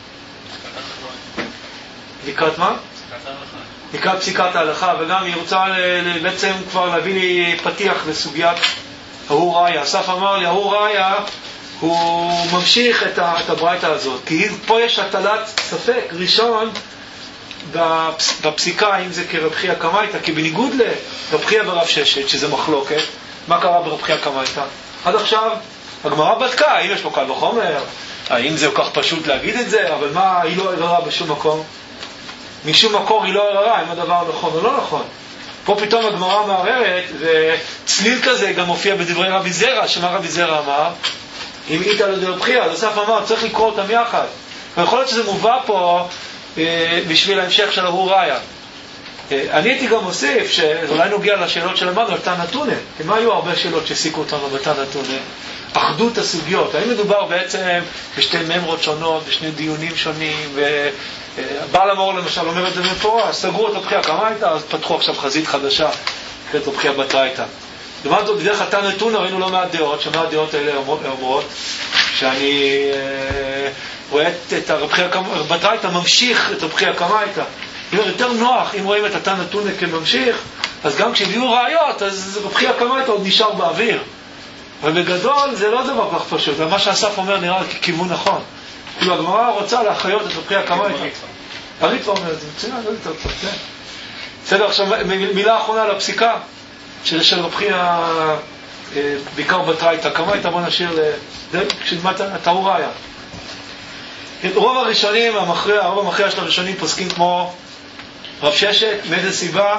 Speaker 1: לקראת מה? לקראת פסיקת ההלכה, וגם היא רוצה בעצם כבר להביא לי פתיח לסוגיית ההוא ראיה. אסף אמר לי, ההוא ראיה הוא ממשיך את הברייתא הזאת, כי פה יש הטלת ספק ראשון בפסיקה, אם זה כרב חייא כמה הייתה, כי בניגוד לרב חייא ורב ששת, שזה מחלוקת, מה קרה ברב חייא כמה הייתה? עד עכשיו הגמרא בדקה, האם יש פה קל וחומר, האם זה כל כך פשוט להגיד את זה, אבל מה, היא לא ערערה בשום מקום? משום מקור היא לא ערערה, אם הדבר נכון או לא נכון. פה פתאום הגמרא מערערת, וצליל כזה גם מופיע בדברי רבי זרע, שמה רבי זרע אמר? אם איתה לדרב חייא, אז אסף אמר, צריך לקרוא אותם יחד. ויכול להיות שזה מובא פה בשביל ההמשך של ההוא ראיה. אני הייתי גם מוסיף שאולי נוגע לשאלות שלמדנו על תנא תונא, כי מה היו הרבה שאלות שהסיקו אותנו בתנא תונא? אחדות הסוגיות. האם מדובר בעצם בשתי ממרות שונות, בשני דיונים שונים, ובעל המור למשל אומר את זה מפורש, סגרו את רב חייא כמה הייתה, אז פתחו עכשיו חזית חדשה, את רב חייא בתרייתא. למדנו בדרך תנא תונא, ראינו לא מעט דעות, שמה הדעות האלה אומרות, שאני רואה את רב חייא בתרייתא ממשיך את רב חייא כמה הייתה. יותר נוח, אם רואים את תנא תונא כממשיך, אז גם כשהביאו ראיות, אז רב חייא כמה הייתה עוד נשאר באוויר. אבל בגדול זה לא דבר כך פשוט, ומה שאסף אומר נראה ככיוון נכון. כאילו הגמרא רוצה להחיות את רב חייא כמה הייתה. הריטב"א אומר את זה, מצוין, לא יותר טוב, כן. בסדר, עכשיו מילה אחרונה לפסיקה, של רב חייא בעיקר בתרייתא, כמה הייתה בוא נשאיר כשנלמד את ההוא ראיה. רוב הראשונים, הרוב המכריע של הראשונים פוסקים כמו רב ששת, מאיזה סיבה?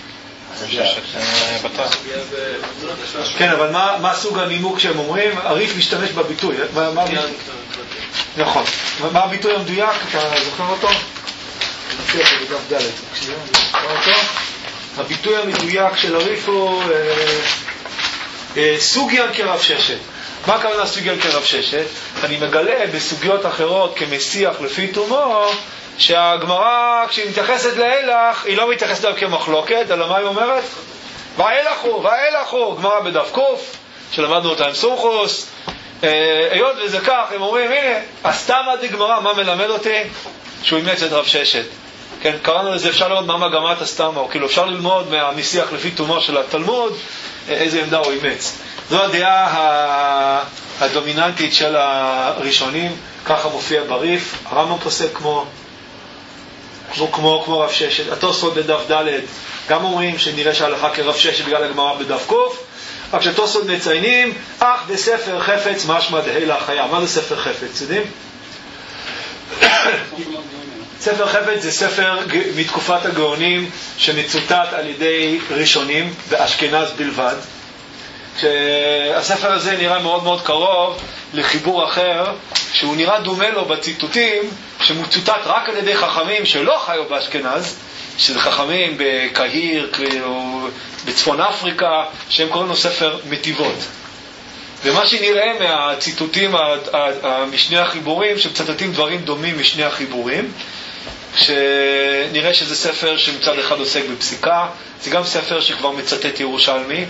Speaker 1: כן, אבל מה סוג הנימוק שהם אומרים? הריף משתמש בביטוי. נכון. מה הביטוי המדויק? אתה זוכר אותו? נציע אותו בדף ד'. הביטוי המדויק של הריף הוא סוגיין כרב ששת. מה הכוונה סוגיין כרב ששת? אני מגלה בסוגיות אחרות כמשיח לפי תומו, שהגמרא כשהיא מתייחסת להילך היא לא מתייחסת לה כמחלוקת, אלא מה היא אומרת? ואילך הוא, גמרא בדף קוף שלמדנו אותה עם סומכוס, היות וזה כך הם אומרים הנה הסתמא דגמרא, מה מלמד אותי? שהוא אימץ את רב ששת. כן, קראנו לזה, אפשר לראות מה מגמת הסתמא, או כאילו אפשר ללמוד מהמשיח לפי תומו של התלמוד איזה עמדה הוא אימץ. זו הדעה הדומיננטית של הראשונים, ככה מופיע בריף. הרמב"ם פוסק כמו רב ששת. התוספות בדף ד' גם אומרים שנראה שההלכה כרב ששת בגלל הגמרא בדף קוף, רק שהתוספות מציינים אך בספר חפץ משמע דהילך היה. מה זה ספר חפץ? יודעים? ספר חפץ זה ספר מתקופת הגאונים שמצוטט על ידי ראשונים באשכנז בלבד. שהספר הזה נראה מאוד מאוד קרוב לחיבור אחר שהוא נראה דומה לו בציטוטים, שמוצוטט רק על ידי חכמים שלא חיו באשכנז, שזה חכמים בקהיר או בצפון אפריקה, שהם קוראים לו ספר מטיבות. ומה שנראה מהציטוטים משני החיבורים, שמצטטים דברים דומים משני החיבורים, שנראה שזה ספר שמצד אחד עוסק בפסיקה, זה גם ספר שכבר מצטט ירושלמי,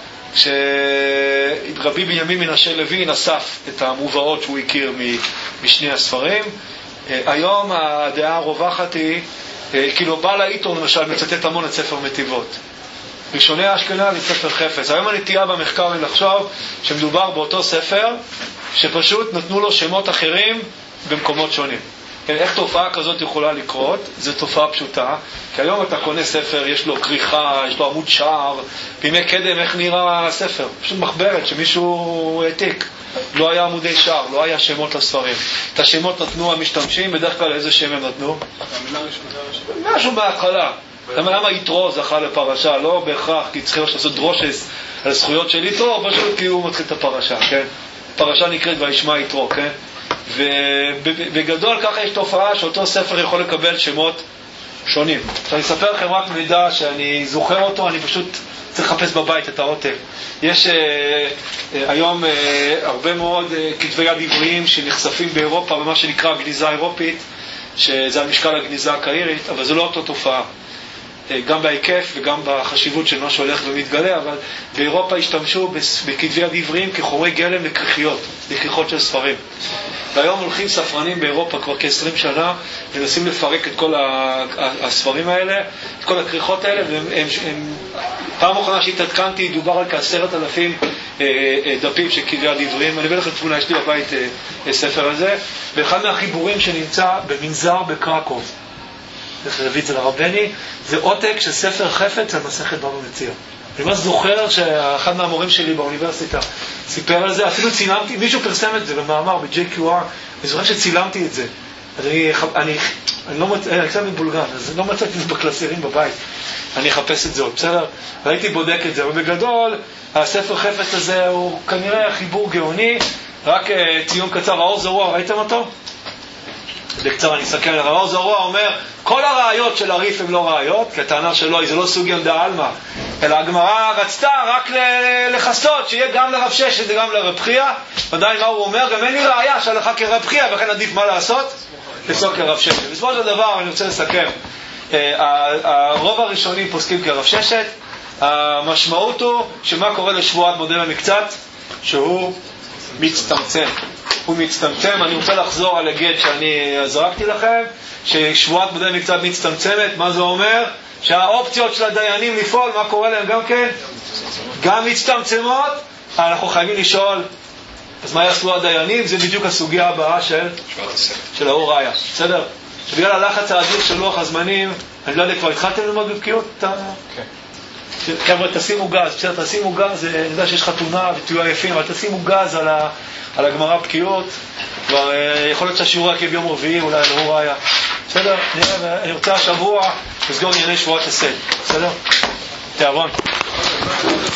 Speaker 1: שרבי בנימין מנשה לוין אסף את המובאות שהוא הכיר משני הספרים. היום הדעה הרווחת היא, כאילו בעל העיתון למשל מצטט המון את ספר מטיבות. ראשוני האשכנז זה ספר חפץ. היום הנטייה במחקר היא לחשוב שמדובר באותו ספר שפשוט נתנו לו שמות אחרים במקומות שונים. איך תופעה כזאת יכולה לקרות? זו תופעה פשוטה, כי היום אתה קונה ספר, יש לו כריכה, יש לו עמוד שער, בימי קדם איך נראה הספר? פשוט מחברת שמישהו העתיק. לא היה עמודי שער, לא היה שמות לספרים. את השמות נתנו המשתמשים, בדרך כלל איזה שם הם נתנו? משהו בהתחלה. למה יתרו זכה לפרשה? לא בהכרח, כי צריכים לעשות דרושס על הזכויות של יתרו, פשוט כי הוא מתחיל את הפרשה, כן? פרשה נקראת וישמע יתרו, כן? ובגדול ככה יש תופעה שאותו ספר יכול לקבל שמות שונים. אני אספר לכם רק מידע שאני זוכר אותו, אני פשוט צריך לחפש בבית את העותק. יש היום הרבה מאוד כתבי יד עבריים שנחשפים באירופה במה שנקרא הגניזה האירופית, שזה על משקל הגניזה הקהירית, אבל זה לא אותו תופעה. גם בהיקף וגם בחשיבות של מה שהולך ומתגלה, אבל באירופה השתמשו בכתבי יד עבריים כחומרי גלם לכריכיות, לכריכות של ספרים. והיום הולכים ספרנים באירופה כבר כ-20 שנה, מנסים לפרק את כל הספרים האלה, את כל הכריכות האלה, פעם אחרונה שהתעדכנתי, דובר על כ10,000 דפים של כתבי יד עבריים. אני אביא לכם תמונה, יש לי בבית ספר הזה, ואחד מהחיבורים שנמצא במנזר בקרקוב, איך להביא את זה לרבני, זה עותק של ספר חפץ על מסכת בבא מציעא. אני ממש זוכר שאחד מהמורים שלי באוניברסיטה סיפר על זה, אפילו צילמתי, מישהו פרסם את זה במאמר ב-JQR, אני זוכר שצילמתי את זה. אני לא מצא, אני קצת מבולגן, אז לא מצאתי את זה בקלסרים בבית, אני אחפש את זה עוד, בסדר? והייתי בודק את זה, ובגדול, הספר חפץ הזה הוא כנראה חיבור גאוני, רק ציון קצר, האור זרוע, ראיתם אותו? בקצר אני אסכם, האור זרוע אומר, כל הראיות של הריף הן לא ראיות, כי הטענה שלו זה לא סוגיה דעלמא, אלא הגמרא רצתה רק לחסות, שיהיה גם לרב ששת וגם לרב חייא. ודאי מה הוא אומר, גם אין לי ראיה שהלכה כרב חייא, וכן עדיף מה לעשות? לפסוק כרב ששת. בסופו של דבר אני רוצה לסכם, הרוב הראשונים פוסקים כרב ששת, המשמעות הוא שמה קורה לשבועת מודה במקצת? שהוא מצטמצם. הוא מצטמצם. אני רוצה לחזור על הגט שאני זרקתי לכם, ששבועת מודה במקצת מצטמצמת. מה זה אומר? שהאופציות של הדיינים לפעול, מה קורה להם גם כן? גם מצטמצמות. אנחנו חייבים לשאול, אז מה יעשו הדיינים? זה בדיוק הסוגיה הבאה של האור ראיה. בסדר? שבגלל הלחץ האדיר של לוח הזמנים, אני לא יודע, כבר התחלתם ללמוד בבקיאות? חבר'ה, תשימו גז, בסדר, תשימו גז, אני יודע שיש חתונה ותהיו יפים, אבל תשימו גז על הגמרא בקיאות, כבר יכול להיות שהשיעור רק ביום רביעי, אולי על אור ראיה. בסדר? אני רוצה השבוע לסגור ענייני שבועת הסד. בסדר? תיאבון.